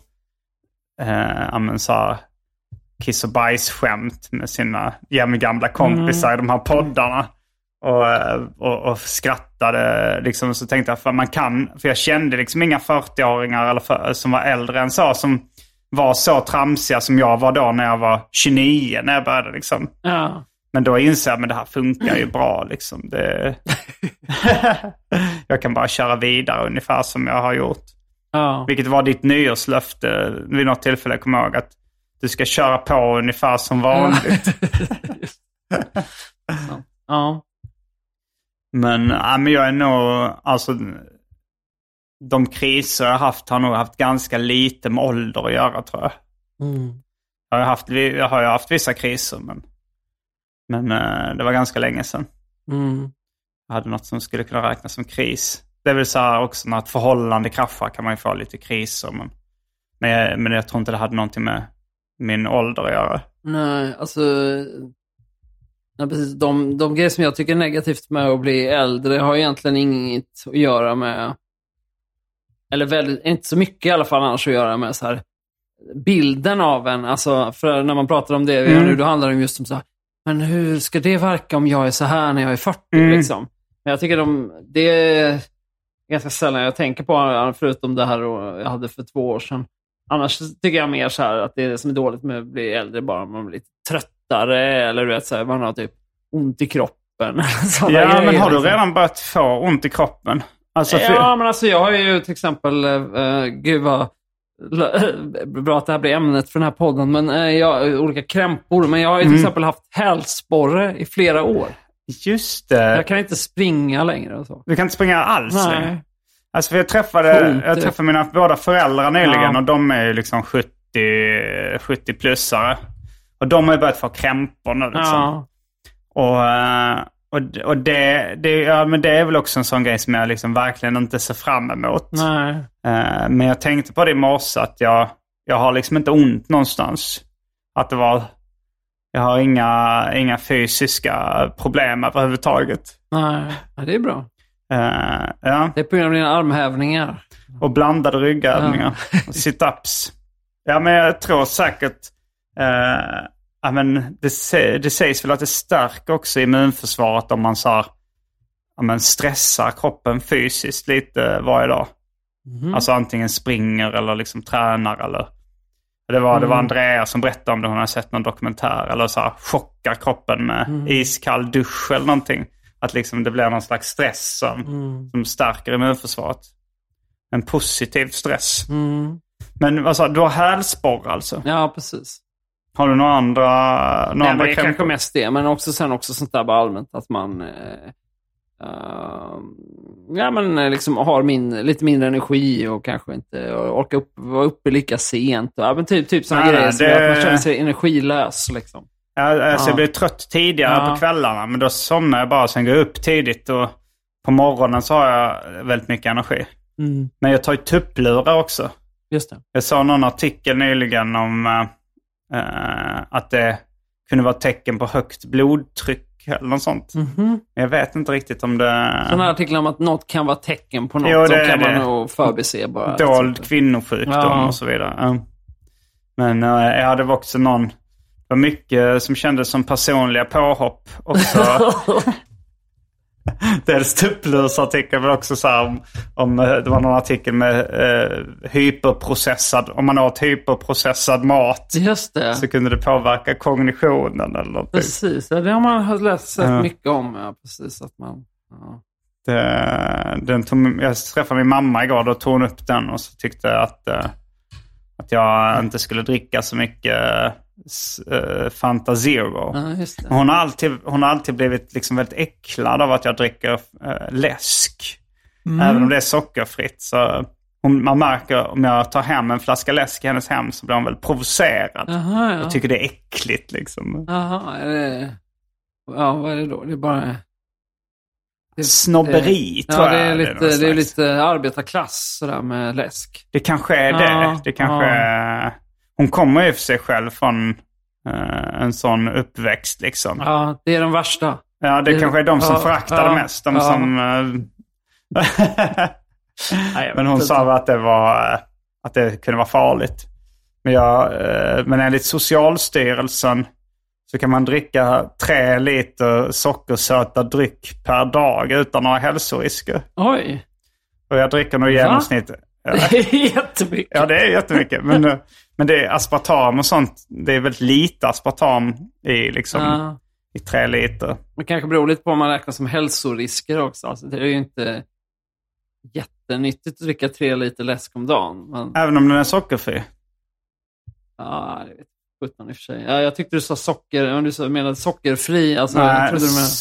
så här, kiss- och bajsskämt med sina gamla kompisar i de här poddarna. Och skrattade liksom, så tänkte jag för jag kände liksom inga 40-åringar eller som var äldre än så som var så tramsiga som jag var då när jag var 29 när jag började liksom. Ja. Men då inser jag att det här funkar ju bra liksom. Jag kan bara köra vidare ungefär som jag har gjort. Ja. Vilket var ditt nyårslöfte vid något tillfälle, jag kommer ihåg att du ska köra på ungefär som vanligt. Ja. Men jag är nog, alltså de kriser jag har nog haft ganska lite med ålder att göra, tror jag. Jag har ju haft vissa kriser, men det var ganska länge sedan. Jag hade något som skulle kunna räknas som kris. Det är väl så här också, när ett förhållande kraschar kan man ju få lite kriser. Men jag tror inte det hade någonting med min ålder att göra. Nej, alltså... Ja, precis. De grejer som jag tycker är negativt med att bli äldre har egentligen inget att göra med... Eller inte så mycket i alla fall annars att göra med så här bilden av en. Alltså, för när man pratar om det nu, då handlar det just om så här, men hur ska det verka om jag är så här när jag är 40 liksom? Men jag tycker det är ganska sällan jag tänker på, förutom det här jag hade för 2 år sedan. Annars tycker jag mer så här att det som är dåligt med att bli äldre bara man blir lite tröttare eller du vet så här, man har typ ont i kroppen. Ja, men har du redan börjat få ont i kroppen? Alltså, ja, men alltså jag har ju till exempel gud vad bra att det här blir ämnet för den här podden, men jag har olika krämpor, men jag har ju till exempel haft hälsporre i flera år. Just det. Jag kan inte springa längre och så. Du kan inte springa alls längre? Alltså för jag träffade mina båda föräldrar nyligen och de är ju liksom 70-plussare. Och de har ju börjat få krämpor nu liksom. Och det är väl också en sån grej som jag liksom verkligen inte ser fram emot. Nej. Men jag tänkte på det i morse att jag har liksom inte ont någonstans. Att jag har inga fysiska problem överhuvudtaget. Nej, det är bra. Ja. Det är på grund av dina armhävningar. Och blandade ryggövningar. Och sit-ups. Ja, men jag tror säkert... men det sägs väl att det stärker också immunförsvaret om man stressar kroppen fysiskt lite varje dag. Alltså antingen springer eller liksom tränar eller... Det var Andrea som berättade om det. Hon har sett någon dokumentär. Eller så här, chockar kroppen med iskall dusch eller någonting. Att liksom det blir någon slags stress som stärker immunförsvaret. En positiv stress. Men alltså, du har hälsporre alltså? Ja, precis. Har du några andra... Nej, men det är kanske mest det. Men också sånt där bara allmänt. Att man... liksom har lite mindre energi och kanske inte orkar vara uppe lika sent. Men typ sådana grejer som att man känner sig energilös. Liksom. Jag blir trött tidigare på kvällarna, men då somnar jag bara. Sen går jag upp tidigt och på morgonen så har jag väldigt mycket energi. Men jag tar ju tupplurar också. Just det. Jag såg någon artikel nyligen om att det kunde vara tecken på högt blodtryck eller något sånt. Jag vet inte riktigt om det... Sådana här artiklar om att något kan vara tecken på något som kan man nog förbise bara. Dold kvinnosjukdom och så vidare. Men det var också det var mycket som kändes som personliga påhopp också. Dels tupplursartikel, men också så här om det var någon artikel med hyperprocessad. Om man åt hyperprocessad mat. Just det. Så kunde det påverka kognitionen eller något. Precis, det har man läst mycket om. Ja, precis, att man... Jag träffade min mamma igår, då tog hon upp den och så tyckte att jag inte skulle dricka så mycket Fanta Zero. Just det. Hon har alltid blivit liksom väldigt äcklad av att jag dricker läsk. Även om det är sockerfritt. Så man märker om jag tar hem en flaska läsk i hennes hem så blir hon väldigt provocerad. Och tycker det är äckligt liksom. Vad är det då? Det är bara... Snobberi tror jag. Det är lite arbetarklass sådär med läsk. Det kanske är det. Det kanske är... Hon kommer ju för sig själv från en sån uppväxt liksom. Ja, det är de värsta. Ja, det kanske är de som föraktar det mest. De som... Men hon sa att det kunde vara farligt. Men enligt Socialstyrelsen så kan man dricka 3 liter sockersöta dryck per dag utan några hälsorisker. Oj. Och jag dricker nog i genomsnitt... Det är jättemycket. Ja, det är jättemycket. Men det är aspartam och sånt. Det är väldigt lite aspartam i 3 liter. Det kanske beror lite på om man räknar som hälsorisker också. Alltså, det är ju inte jättenyttigt att dricka 3 liter läsk om dagen. Men... Även om den är sockerfri? Ja, det vet 17 i och för sig. Ja, jag tyckte du sa socker. Om du menade sockerfri. Alltså, nej,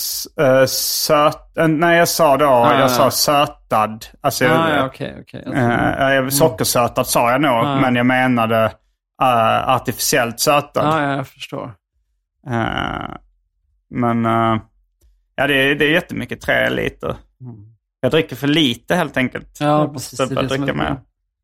nej, jag sa då. Jag sa sötad. Alltså, okej. Sockersötad sa jag nog. Men jag menade artificiellt sötad. Ja, jag förstår. Men det är jättemycket 3 liter. Jag dricker för lite helt enkelt. Ja, precis. Jag måste dricka mer.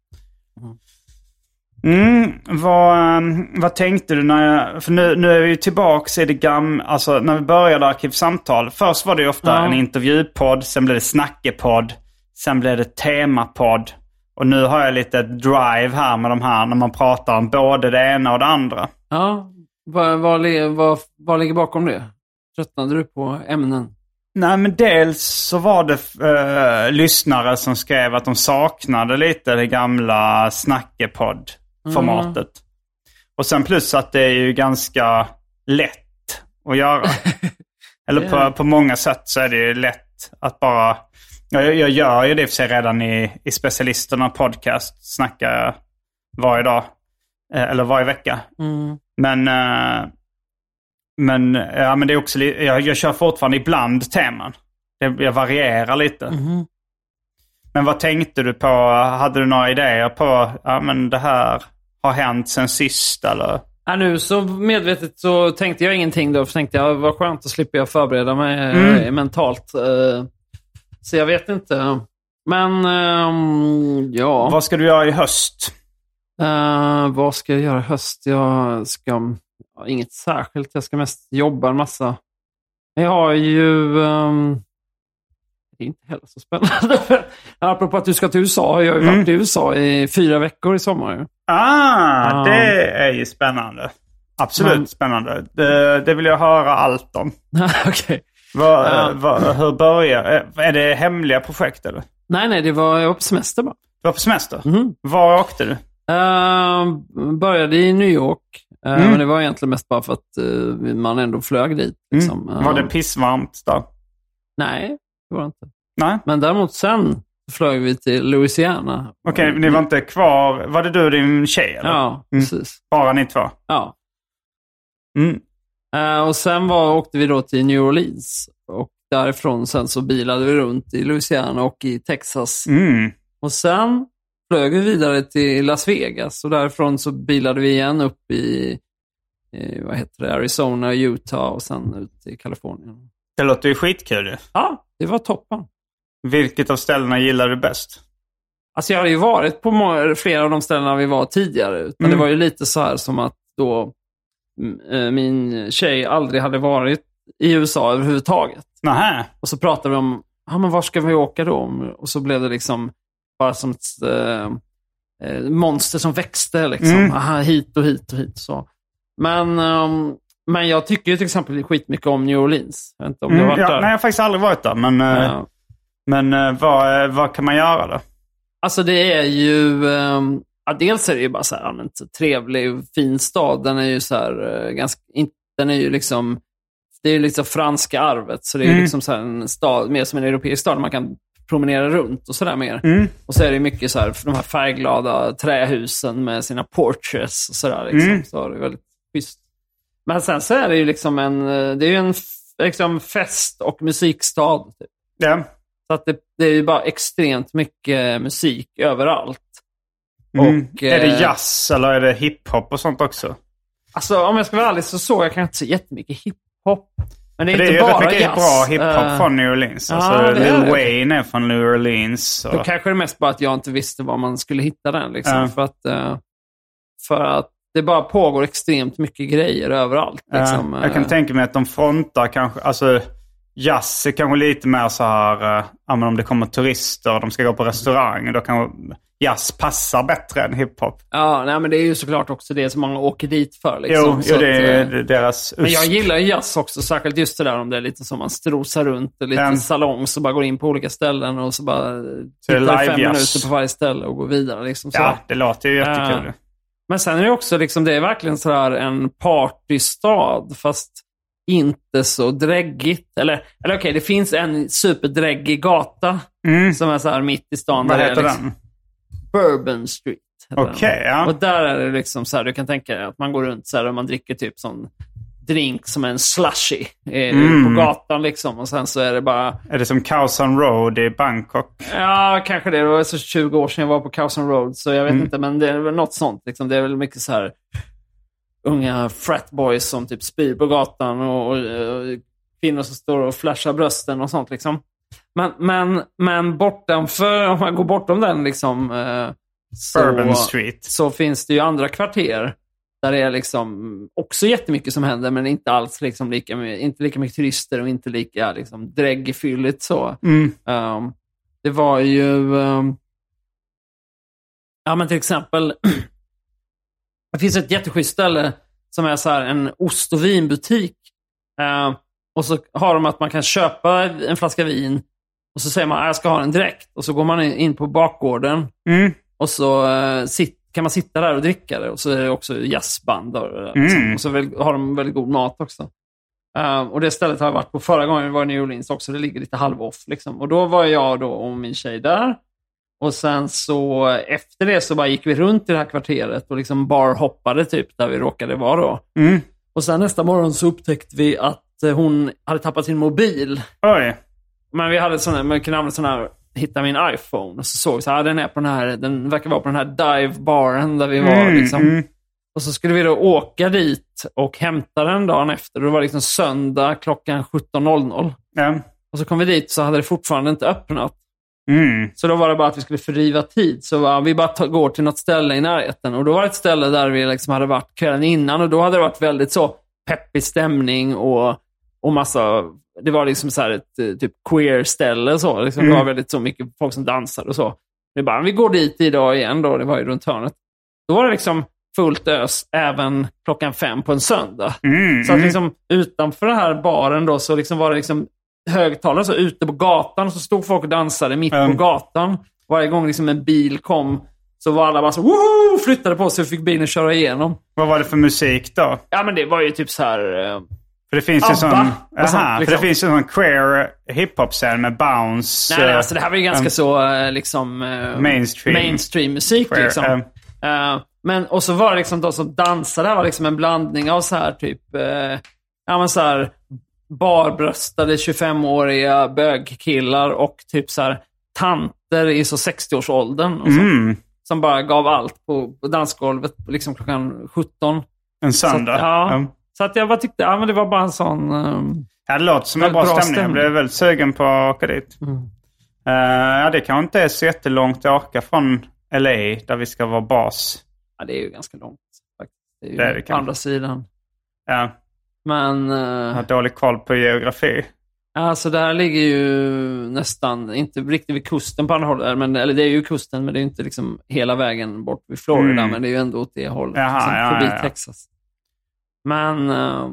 Vad tänkte du för nu är vi tillbaka i det gamla, alltså när vi började Arkivsamtal. Först var det ju ofta en intervjupodd, sen blev det snackepodd, sen blev det temapodd. Och nu har jag lite drive här med de här när man pratar om både det ena och det andra. Ja, vad ligger bakom det? Tröttnade du på ämnen? Nej, men dels så var det lyssnare som skrev att de saknade lite det gamla snackepodd-formatet. Och sen plus att det är ju ganska lätt att göra. Eller på många sätt så är det ju lätt att bara... Jag gör ju det för sig redan i specialisterna podcast. Snackar varje dag. Eller varje vecka. Men det är också... Jag kör fortfarande ibland teman. Jag varierar lite. Men vad tänkte du på? Hade du några idéer på... Ja, men det här har hänt sen sist, eller? Ja, nu så medvetet så tänkte jag ingenting då. För tänkte jag, vad skönt att slippa jag förbereda mig mentalt. Så jag vet inte. Men, ja. Vad ska du göra i höst? Vad ska jag göra i höst? Jag ska... inget särskilt. Jag ska mest jobba en massa. Jag har ju... det är inte heller så spännande. Apropå att du ska till USA. Jag har ju varit i USA i 4 veckor i sommar. Det är ju spännande. Absolut spännande. Det vill jag höra allt om. Okej. Hur börjar... Är det hemliga projekt eller? Nej, jag var på semester bara. Du var på semester? Var åkte du? Började i New York. Men det var egentligen mest bara för att man ändå flög dit. Liksom. Var det pissvarmt då? Nej, det var det inte. Nej. Men däremot sen flög vi till Louisiana. Okej, ni var inte kvar. Var det du och din tjej? Eller? Ja, precis. Bara ni två? Ja. Och sen åkte vi då till New Orleans. Och därifrån sen så bilade vi runt i Louisiana och i Texas. Och sen flög vi vidare till Las Vegas. Och därifrån så bilade vi igen upp i Arizona, Utah och sen ut i Kalifornien. Det låter ju skitkul. Ja, det var toppen. Vilket av ställena gillar du bäst? Alltså jag hade ju varit på flera av de ställena vi var tidigare. Men det var ju lite så här som att då min tjej aldrig hade varit i USA överhuvudtaget. Nähä. Och så pratade vi om, men var ska vi åka då? Och så blev det liksom bara som ett monster som växte liksom. Hit och hit och hit. Så. Men jag tycker ju till exempel skitmycket om New Orleans. Jag vet inte om du har varit där. Nej, jag har faktiskt aldrig varit där. Men vad kan man göra då? Alltså det är ju... dels är det ju bara så här allmänt trevlig och fin stad. Den är ju så här den är ju liksom... Det är ju liksom franska arvet. Så det är ju liksom så här en stad, mer som en europeisk stad. Man kan promenera runt och sådär mer. Och så är det mycket så här, de här färgglada trähusen med sina porches och sådär liksom. Så det är väldigt schysst. Men sen så är det ju liksom det är ju en liksom fest- och musikstad. Typ. Ja. Så att det är ju bara extremt mycket musik överallt. Och, är det jazz eller är det hiphop och sånt också? Alltså om jag ska vara ärlig så jag kan inte se jättemycket hiphop. Men det är inte bara jazz. Det är bra hiphop från New Orleans. Alltså Lil Wayne är från New Orleans. Då kanske det mest bara att jag inte visste var man skulle hitta den. Liksom, för att det bara pågår extremt mycket grejer överallt. Liksom. Jag kan tänka mig att de frontar kanske... Alltså, jazz är kanske lite mer så här... om det kommer turister och de ska gå på restaurang. Då kan jazz passa bättre än hiphop. Ja, nej, men det är ju såklart också det som många åker dit för. Liksom. Jo, det är deras... Men jag gillar jazz också. Särskilt just det där om det är lite som man strosar runt. Lite salong så bara går in på olika ställen och så bara tittar 5 minuter på varje ställe och går vidare. Liksom, så. Ja, det låter ju jättekul. Men sen är det också liksom, det är verkligen så här en partystad fast inte så dräggigt. Eller okej, det finns en superdräggig gata som är så här mitt i stan. Vad där heter liksom den? Bourbon Street. Okej, ja. Och där är det liksom så här, du kan tänka dig att man går runt så här och man dricker typ sån drink som en slushy på gatan liksom. Och sen så är det bara... Är det som Khao San Road i Bangkok? Ja, kanske det. Det var så 20 år sedan jag var på Khao San Road. Så jag vet inte, men det är väl något sånt. Liksom. Det är väl mycket så här unga fratboys som typ spyr på gatan och kvinnor som står och flashar brösten och sånt liksom. Men bortanför, om man går bortom den liksom... Bourbon Street. Så finns det ju andra kvarter där det är liksom också jättemycket som händer, men inte alls liksom inte lika mycket turister och inte lika liksom dräggfylligt så. Det var ju men till exempel det finns ett jätteschysst ställe som är så här en ost- och vinbutik. Och så har de att man kan köpa en flaska vin och så säger man jag ska ha den direkt och så går man in på bakgården. Och så kan man sitta där och dricka det. Och så är det också jazzband. Och så har de väldigt god mat också. Och det stället har jag varit på förra gången vi var i New Orleans också. Det ligger lite halv-off liksom. Och då var jag då och min tjej där. Och sen så efter det så bara gick vi runt i det här kvarteret. Och liksom barhoppade typ där vi råkade vara då. Och sen nästa morgon så upptäckte vi att hon hade tappat sin mobil. Oj. Men vi hade man kunde använda sån här... hitta min iPhone och så såg vi så här, den verkar vara på den här dive-baren där vi var liksom. Och så skulle vi då åka dit och hämta den dagen efter. Det var liksom söndag klockan 17:00. Och så kom vi dit så hade det fortfarande inte öppnat. Så då var det bara att vi skulle fördriva tid. Så vi bara går till något ställe i närheten. Och då var det ett ställe där vi liksom hade varit kvällen innan. Och då hade det varit väldigt så peppig stämning och massa... Det var liksom så här ett typ queer-ställe så. Liksom det var väldigt så mycket folk som dansade och så. Vi går dit idag igen då. Det var ju runt hörnet. Då var det liksom fullt ös även klockan 5 på en söndag. Så att liksom utanför den här baren då så liksom var det liksom högtalare så ute på gatan. Så stod folk och dansade mitt på gatan. varje gång liksom en bil kom så var alla bara så woho! Flyttade på sig och fick bilen köra igenom. Vad var det för musik då? Ja, men det var ju typ så här... För det finns ju sån... För det finns ju sån queer hiphop-scen med Bounce. Nej, alltså det här var ju ganska så liksom... mainstream musik queer, liksom. Men, och så var det liksom de som dansade. Det var liksom en blandning av så här typ... ja, men så här... barbröstade 25-åriga bögkillar och typ så här tanter i så 60-årsåldern och så, som bara gav allt på dansgolvet liksom klockan 17 en söndag. Så att jag bara tyckte men det var bara en sån det låter som en bra stämning. Jag blev väldigt sugen på att åka dit. Det kan inte är så jättelångt att åka från LA där vi ska vara bas. Ja, det är ju ganska långt faktiskt. Det är ju på andra sidan. Ja. Men... jag har dålig koll på geografi. Alltså där ligger ju nästan, inte riktigt vid kusten på andra hållet. Eller det är ju kusten, men det är ju inte liksom hela vägen bort vid Florida. Men det är ju ändå åt det hållet. Förbi Texas. Men...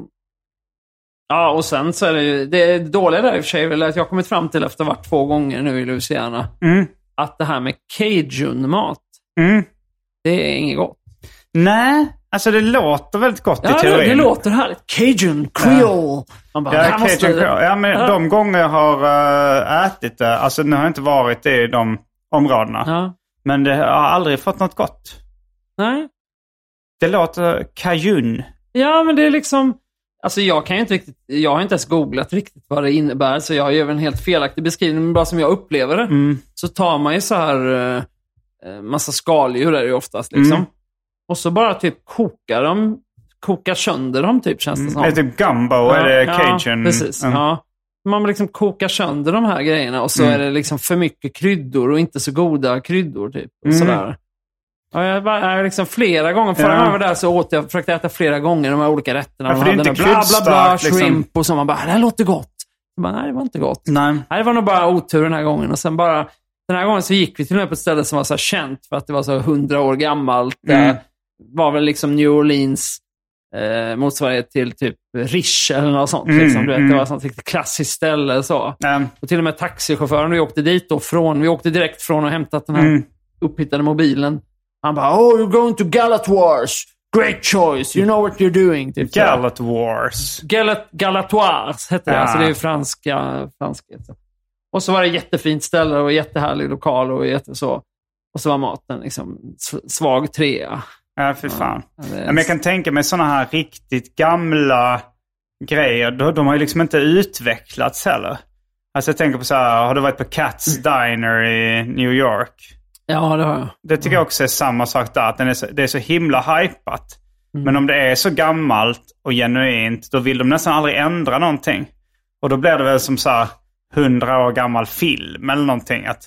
och sen så är det ju... Det dåliga där i och för sig är att jag har kommit fram till efter att ha varit 2 gånger nu i Louisiana. Att det här med Cajun-mat, det är inget gott. Nej, alltså det låter väldigt gott i teorin. Det låter härligt. Cajun, Creole. Man bara, men de gånger jag har ätit det, alltså nu har jag inte varit i de områdena. Ja. Men det har aldrig fått något gott. Nej. Det låter Cajun. Ja, men det är liksom... Alltså jag har inte ens googlat riktigt vad det innebär, så jag gör en helt felaktig beskrivning, men bara som jag upplever det. Så tar man ju så här massa skaldjur är det ju oftast liksom. Och så bara typ kokar sönder dem typ, känns det som. Är det typ gumbo eller Cajun? Ja, precis. Ja. Man liksom kokar sönder de här grejerna och så är det liksom för mycket kryddor och inte så goda kryddor typ. Och sådär. Och jag liksom flera gånger, förra gången jag var där så åt jag, försökte äta flera gånger de här olika rätterna. Ja, för det är inte bla bla bla, shrimp och så. Man bara, det här låter gott. Jag bara, nej, det var inte gott. Nej, det var nog bara otur den här gången. Och sen bara, den här gången så gick vi till och med på ett ställe som var så här känt för att det var så 100 år gammalt. Det var väl liksom New Orleans motsvarighet till typ Rish eller något sånt. Liksom. Du vet, det var ett sånt riktigt klassiskt ställe. Så. Och till och med taxichauffören, vi åkte dit då vi åkte direkt från och hämtat den här upphittade mobilen. Han bara, you're going to Galatoirs. Great choice. You know what you're doing. Typ Galatoirs. Galatoirs hette det. Alltså det är franska. Och så var det jättefint ställe och jättehärlig lokal och så. Och så var maten liksom svag 3. Ja, för fan. Men jag kan tänka mig sådana här riktigt gamla grejer. De har ju liksom inte utvecklats heller. Alltså jag tänker på så här, har du varit på Cat's Diner i New York? Ja, det har jag. Det tycker jag också är samma sak där. Att det är så himla hypat. Men om det är så gammalt och genuint, då vill de nästan aldrig ändra någonting. Och då blir det väl som så här 100 år gammal film eller någonting. Att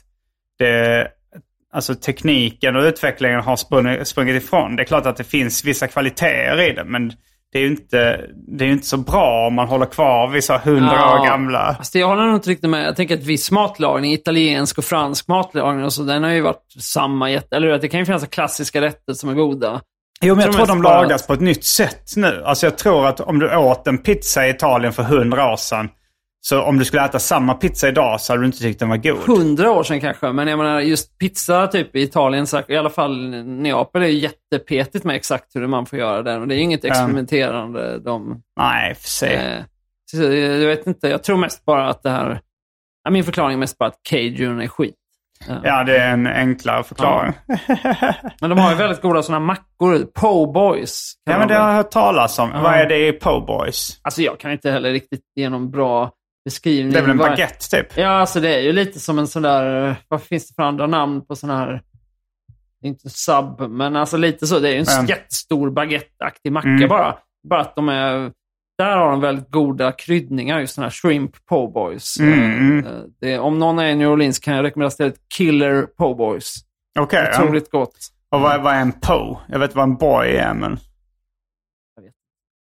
alltså tekniken och utvecklingen har sprungit ifrån. Det är klart att det finns vissa kvaliteter i det, men det är ju inte så bra om man håller kvar vissa 100 år gamla. Alltså jag håller nog inte riktigt med. Jag tänker att viss matlagning, italiensk och fransk matlagning och så, den har ju varit samma eller att det kan ju finnas klassiska rätter som är goda. Jo, men jag tror de lagas på ett nytt sätt nu. Alltså jag tror att om du åt en pizza i Italien för 100 år sedan, så om du skulle äta samma pizza idag så hade du inte tyckt den var god. 100 år sedan kanske, men jag menar just pizza typ i Italien, i alla fall Neapel, är jättepetigt med exakt hur man får göra den. Och det är inget experimenterande. Nej, för sig. Jag vet inte, jag tror mest bara att det här... Min förklaring är mest bara att Cajun är skit. Ja, det är en enklare förklaring. Ja. Men de har ju väldigt goda sådana mackor. Po' boys. Ja, men det har jag hört talas om. Vad är det i Po' boys? Alltså jag kan inte heller riktigt ge någon bra beskrivning. Det är väl en baguette typ? Ja, alltså det är ju lite som en sån där... Vad finns det för andra namn på sån här... Inte sub, men alltså lite så. Det är ju en jättestor baguette-aktig macka bara. Bara att de är... Där har de väldigt goda kryddningar, just såna här shrimp po' boys. Om någon är i New Orleans kan jag rekommendera stället Killer Po' Boys. Okej. Otroligt gott. Och vad är en po'? Jag vet vad en boy är, men... Jag vet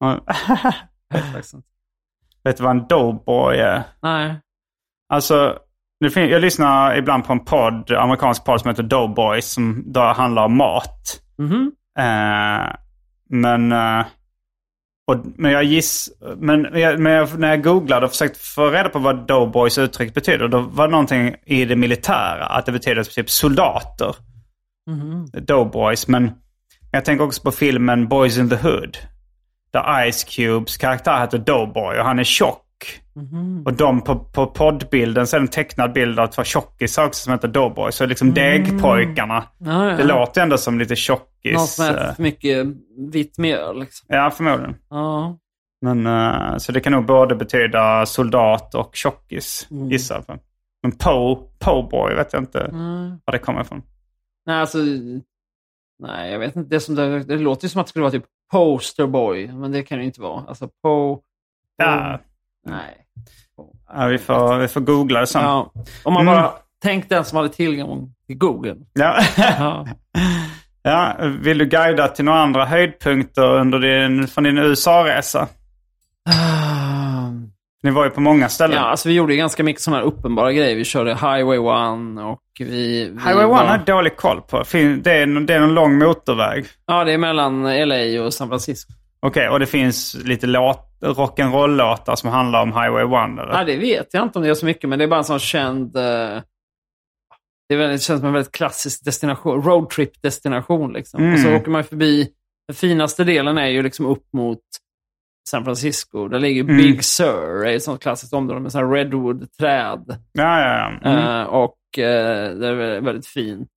inte. Vet du vad en doughboy är? Nej. Alltså, jag lyssnar ibland på en amerikansk podd som heter Doughboys, som då handlar om mat. Men Men när jag googlade och försökte få reda på vad doughboys uttryck betyder, då var det någonting i det militära, att det betyder typ soldater. Doughboys, men jag tänker också på filmen Boys in the Hood, där Ice Cubes karaktär heter Doughboy och han är tjock. Och de på poddbilden så är det en tecknad bild av två tjockisar också som heter Doughboy. Så liksom degpojkarna. Det låter ändå som lite tjockis. Något som äter mycket vitt mjöl liksom. Ja, förmodligen. Men så det kan nog både betyda soldat och tjockis, gissar jag. Men po-boy vet jag inte var det kommer ifrån. Nej, alltså... Nej, jag vet inte. Det låter ju som att det skulle vara typ posterboy. Men det kan det ju inte vara. Alltså Ja. Nej. Ja, vi får googla det sen. Ja. Om man bara tänkte den som hade tillgång till Google. Ja. Ja, vill du guida till några andra höjdpunkter från din USA-resa? Ni var ju på många ställen. Ja, alltså vi gjorde ganska mycket sådana här uppenbara grejer. Vi körde Highway 1 och Highway 1 har dålig koll på. Det är någon lång motorväg. Ja, det är mellan LA och San Francisco. Okej, och det finns lite rock'n'roll-låtar som handlar om Highway 1, eller? Ja, det vet jag inte om det är så mycket, men det är bara en sån känd... Det känns som en väldigt klassisk destination, roadtrip-destination liksom. Och så åker man förbi... Den finaste delen är ju liksom upp mot San Francisco. Där ligger Big Sur, ett sånt klassiskt område med sån här redwood-träd. Ja. Och det är väldigt fint.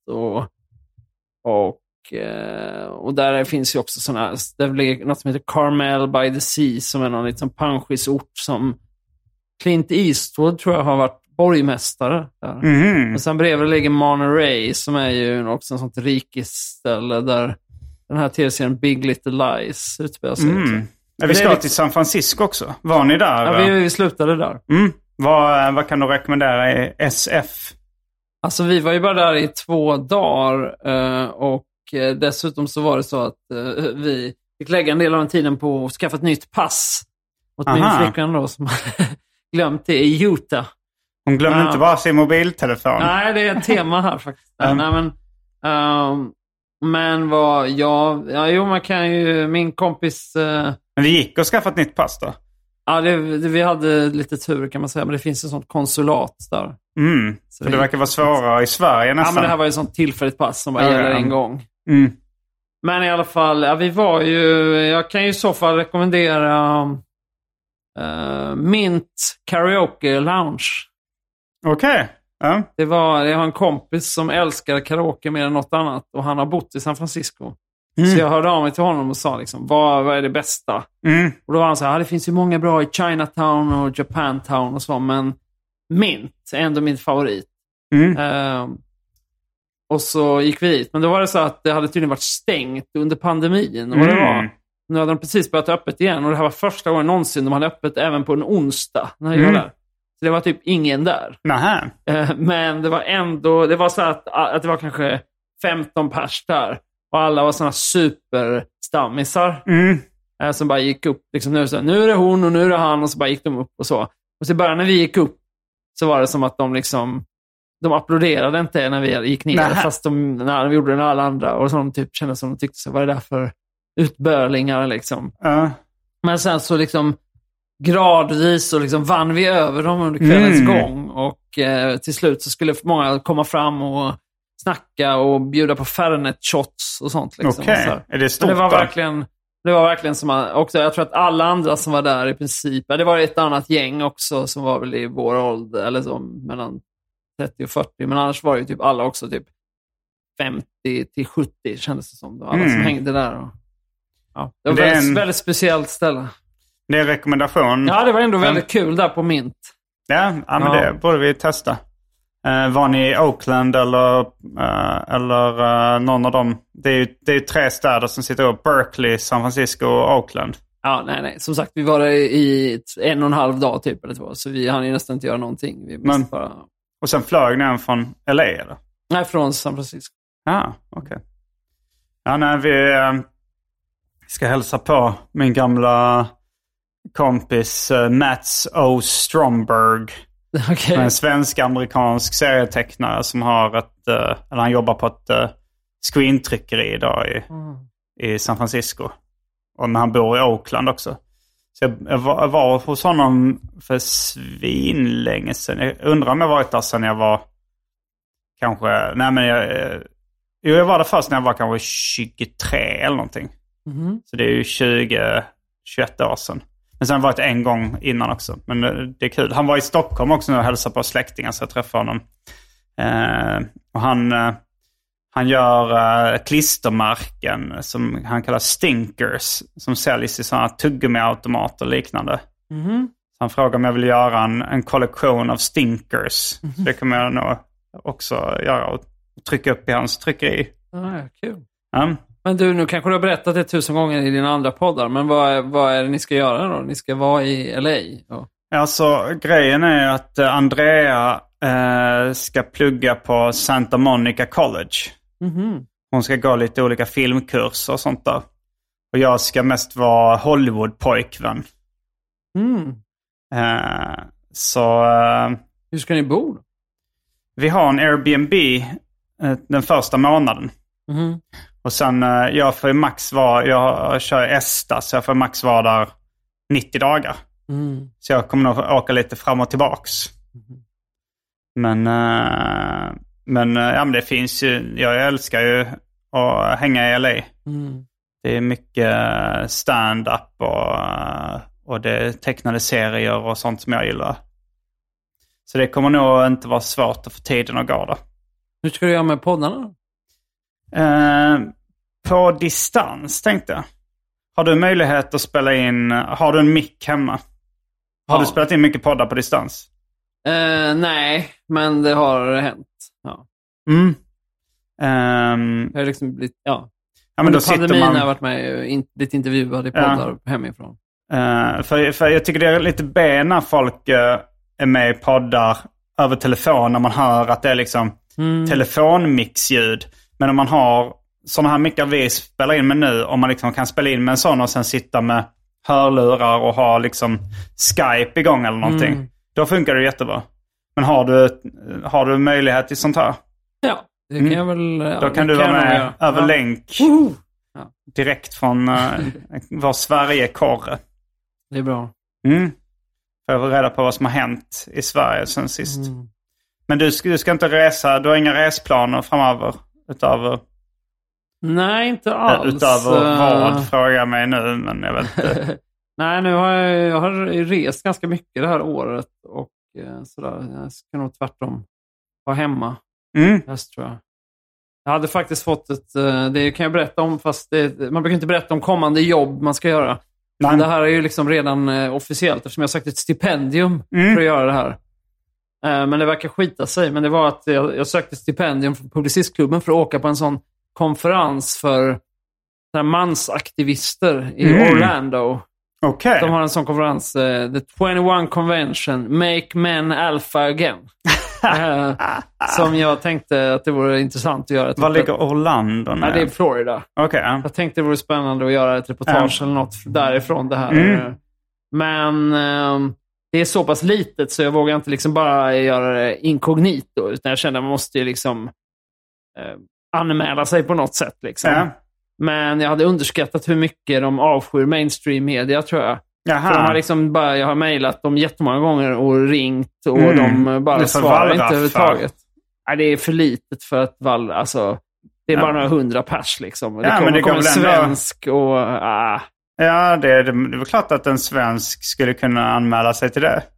Och där finns ju också sådana, det ligger något som heter Carmel by the Sea, som är någon liten panschisort som Clint Eastwood tror jag har varit borgmästare där. Och sen bredvid ligger Monterey, som är ju också en sånt rikesställe där den här tv-serien Big Little Lies utspelar sig. Vi ska till San Francisco också. Var ni där? Ja, vi slutade där. Vad kan du rekommendera i SF? Alltså vi var ju bara där i 2 dagar och dessutom så var det så att vi fick lägga en del av den tiden på att skaffa ett nytt pass åt min flickan då, som glömt det i Utah. Hon glömde inte bara sin mobiltelefon. Nej, det är ett tema här faktiskt. Men vad man kan ju, min kompis... Men det gick att skaffa ett nytt pass då? Ja, vi hade lite tur kan man säga, men det finns ett sånt konsulat där. Så det verkar vara svårare i Sverige nästan. Ja, men det här var ju ett sånt tillfälligt pass som bara gäller en gång. Men i alla fall, vi var ju... Jag kan ju i så fall rekommendera Mint Karaoke Lounge. Okej. Ja. Jag har en kompis som älskar karaoke mer än något annat, och han har bott i San Francisco. Så jag hörde av mig till honom och sa liksom, vad är det bästa? Och då var han så här, det finns ju många bra i Chinatown och Japantown och så, men Mint är ändå min favorit. Och så gick vi hit. Men då var det så att det hade tydligen varit stängt under pandemin. Och det var, nu hade de precis börjat öppet igen. Och det här var första gången någonsin de hade öppet även på en onsdag när jag var där. Så det var typ ingen där. Men det var ändå, det var så att det var kanske 15 pers där. Och alla var såna superstammisar. Som bara gick upp. Liksom, nu är det hon och nu är det han. Och så bara gick de upp och så. Och så bara när vi gick upp så var det som att de liksom... De applåderade inte när vi gick ner. Fast när vi gjorde det med alla andra. Och så de typ kände som de tyckte så. Vad är det där för utbörlingar liksom? Men sen så liksom... Gradvis så liksom vann vi över dem under kvällens gång. Och till slut så skulle många komma fram och snacka och bjuda på Fernet shots och sånt. Liksom. Okej, är det stort? Det var verkligen som också, jag tror att alla andra som var där i princip, det var ett annat gäng också som var väl i vår ålder, eller så mellan 30 och 40, men annars var det ju typ alla också typ 50 till 70 kändes det som. Alla som hängde där. Och, det var ett väldigt speciellt ställe. Det är en rekommendation. Ja, det var ändå väldigt kul där på Mint. Ja, men det borde vi testa. Var ni i Oakland eller någon av dem? Det är ju 3 städer som sitter upp. Berkeley, San Francisco och Oakland. Ja, nej. Som sagt, vi var där i 1,5 dag typ eller 2. Så vi hann ju nästan inte göra någonting. Och sen flög ni från LA eller? Nej, från San Francisco. Ja, okej. Ja, när vi ska hälsa på min gamla kompis Mats O. Stromberg. Okay. En svensk-amerikansk serietecknare som har han jobbar på ett screentryckeri idag i San Francisco. Och när han bor i Oakland också. Så jag var hos honom för svinlänge sedan. Jag undrar om jag varit där sedan jag var kanske... Nej, men jag var där först när jag var kanske 23 eller någonting. Mm. Så det är ju 21 år sedan. Men sen har jag varit en gång innan också. Men det är kul. Han var i Stockholm också nu och hälsade på släktingar, så jag träffade honom. Och han gör klistermärken som han kallar stinkers, som säljs i sådana tuggummiautomater och liknande. Mm. Så han frågar om jag vill göra en kollektion av stinkers. Mm. Det kommer jag nog också göra och trycka upp i hans tryckeri. Kul. Men du, nu kanske du har berättat det 1000 gånger i dina andra poddar, men vad är det ni ska göra då? Ni ska vara i LA? Alltså, grejen är att Andrea ska plugga på Santa Monica College. Mm-hmm. Hon ska gå lite olika filmkurser och sånt där. Och jag ska mest vara Hollywood-pojkvän. Mm. Hur ska ni bo då? Vi har en Airbnb den första månaden. Mm. Och sen jag får max jag kör ESTA, så jag får max vara där 90 dagar. Mm. Så jag kommer nog åka lite fram och tillbaks. Mm. Men det finns ju, jag älskar ju att hänga i LA. Mm. Det är mycket stand-up och det är tecknade serier och sånt som jag gillar. Så det kommer nog inte vara svårt att få tiden att gå då. Hur ska du göra med poddarna? På distans tänkte jag. Har du möjlighet att spela in, har du en mic hemma? Har du spelat in mycket poddar på distans? Nej, men det har hänt. Ja. Mm. Jag har liksom blivit, ja men då pandemin har jag varit med och blivit intervjuad i poddar hemifrån. För jag tycker det är lite när folk är med i poddar över telefon, när man hör att det är liksom telefonmixljud. Men om man har sådana här mickar vi spelar in med nu, om man liksom kan spela in med en sån och sen sitta med hörlurar och ha liksom Skype igång eller någonting, då funkar det jättebra. Men har du möjlighet till sånt här? Ja, det kan jag väl. Då kan du vara med över länk direkt från vår Sverige-korre. Det är bra. För att få reda på vad som har hänt i Sverige sen sist. Men du ska inte resa, du har inga resplaner framöver utöver... Nej, inte alls. Utöver vad frågar mig nu, men jag vet inte. Nej, nu har jag har rest ganska mycket det här året och sådär. Jag ska nog tvärtom vara hemma. Just, tror jag. Jag hade faktiskt fått det kan jag berätta om, fast man brukar inte berätta om kommande jobb man ska göra. Men det här är ju liksom redan officiellt, eftersom jag har sagt ett stipendium för att göra det här. Men det verkar skita sig. Men det var att jag sökte stipendium från Publicistklubben för att åka på en sån konferens för mansaktivister i Orlando. Okay. De har en sån konferens, The 21 Convention, Make Men Alpha Again. Som jag tänkte att det vore intressant att göra. Var ligger Orlando? Ja, det är Florida. Okay. Jag tänkte det vore spännande att göra ett reportage eller något därifrån det här. Men det är så pass litet så jag vågar inte liksom bara göra det inkognito, utan jag känner att man måste ju liksom anmäla sig på något sätt liksom. Men jag hade underskattat hur mycket de avskyr mainstream media, tror jag. För de har liksom jag har mejlat dem jättemånga gånger och ringt och de bara svarar inte överhuvudtaget. Nej, det är för litet för att alltså, det är bara några 100 pers liksom. Och det kommer en svensk och... Ja, det är väl klart att en svensk skulle kunna anmäla sig till det.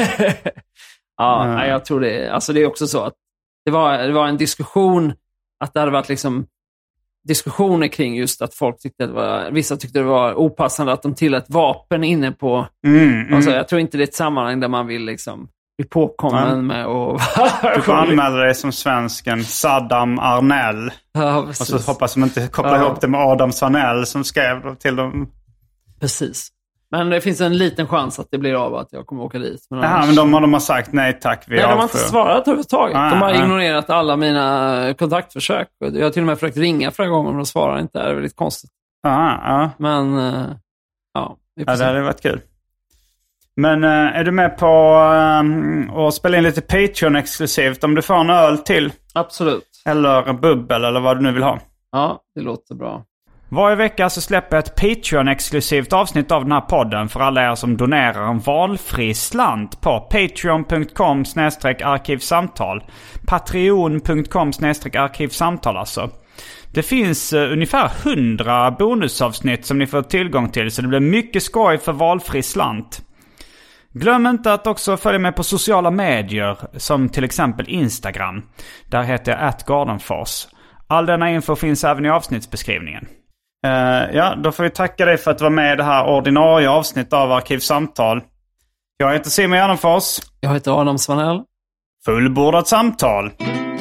Ja, jag tror det. Alltså det är också så att det var en diskussion, att det hade varit liksom diskussioner kring just att folk tyckte att vissa tyckte det var opassande att de tillät vapen inne på... Alltså, jag tror inte det är ett sammanhang där man vill liksom bli påkommen med och... Du får anmäla dig som svensken Saddam Arnell. Ja, och så hoppas de inte koppla ihop det med Adam Sanell som skrev till dem. Precis. Men det finns en liten chans att det blir av att jag kommer åka dit. Men de har sagt nej tack. De har inte svarat överhuvudtaget. De har ignorerat alla mina kontaktförsök. Jag har till och med försökt ringa flera gånger, men de svarar inte. Det är väldigt konstigt. Men det hade varit kul. Men är du med på att spela in lite Patreon-exklusivt om du får en öl till? Absolut. Eller bubbel eller vad du nu vill ha. Ja, det låter bra. Varje vecka så släpper jag ett Patreon-exklusivt avsnitt av den här podden för alla er som donerar en valfri slant på patreon.com/arkivsamtal. Patreon.com/arkivsamtal alltså. Det finns ungefär 100 bonusavsnitt som ni får tillgång till, så det blir mycket skoj för valfri slant. Glöm inte att också följa med på sociala medier som till exempel Instagram. Där heter jag @gardenfors. All denna info finns även i avsnittsbeskrivningen. Ja, då får vi tacka dig för att vara med i det här ordinarie avsnitt av Arkivsamtal. Jag heter Simon Gärdenfors. Jag heter Adam Svanell. Fullbordat samtal.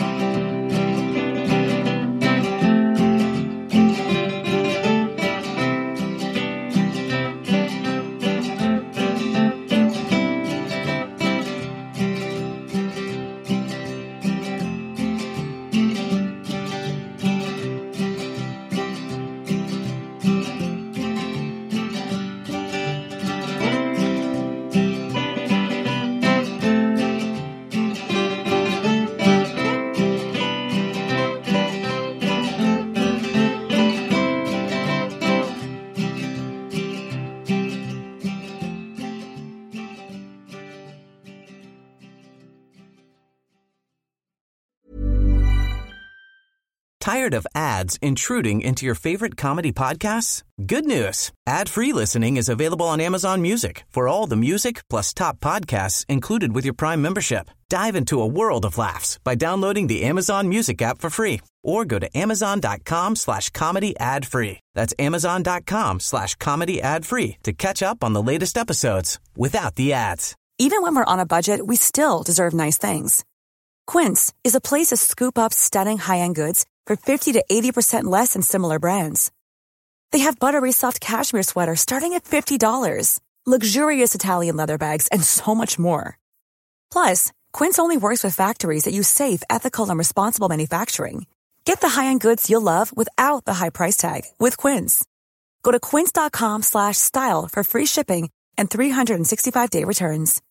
Tired of ads intruding into your favorite comedy podcasts? Good news. Ad-free listening is available on Amazon Music for all the music plus top podcasts included with your Prime membership. Dive into a world of laughs by downloading the Amazon Music app for free or go to amazon.com/comedy ad-free. That's amazon.com/comedy ad-free to catch up on the latest episodes without the ads. Even when we're on a budget, we still deserve nice things. Quince is a place to scoop up stunning high-end goods for 50 to 80% less than similar brands. They have buttery soft cashmere sweaters starting at $50, luxurious Italian leather bags, and so much more. Plus, Quince only works with factories that use safe, ethical, and responsible manufacturing. Get the high-end goods you'll love without the high price tag with Quince. Go to quince.com/style for free shipping and 365-day returns.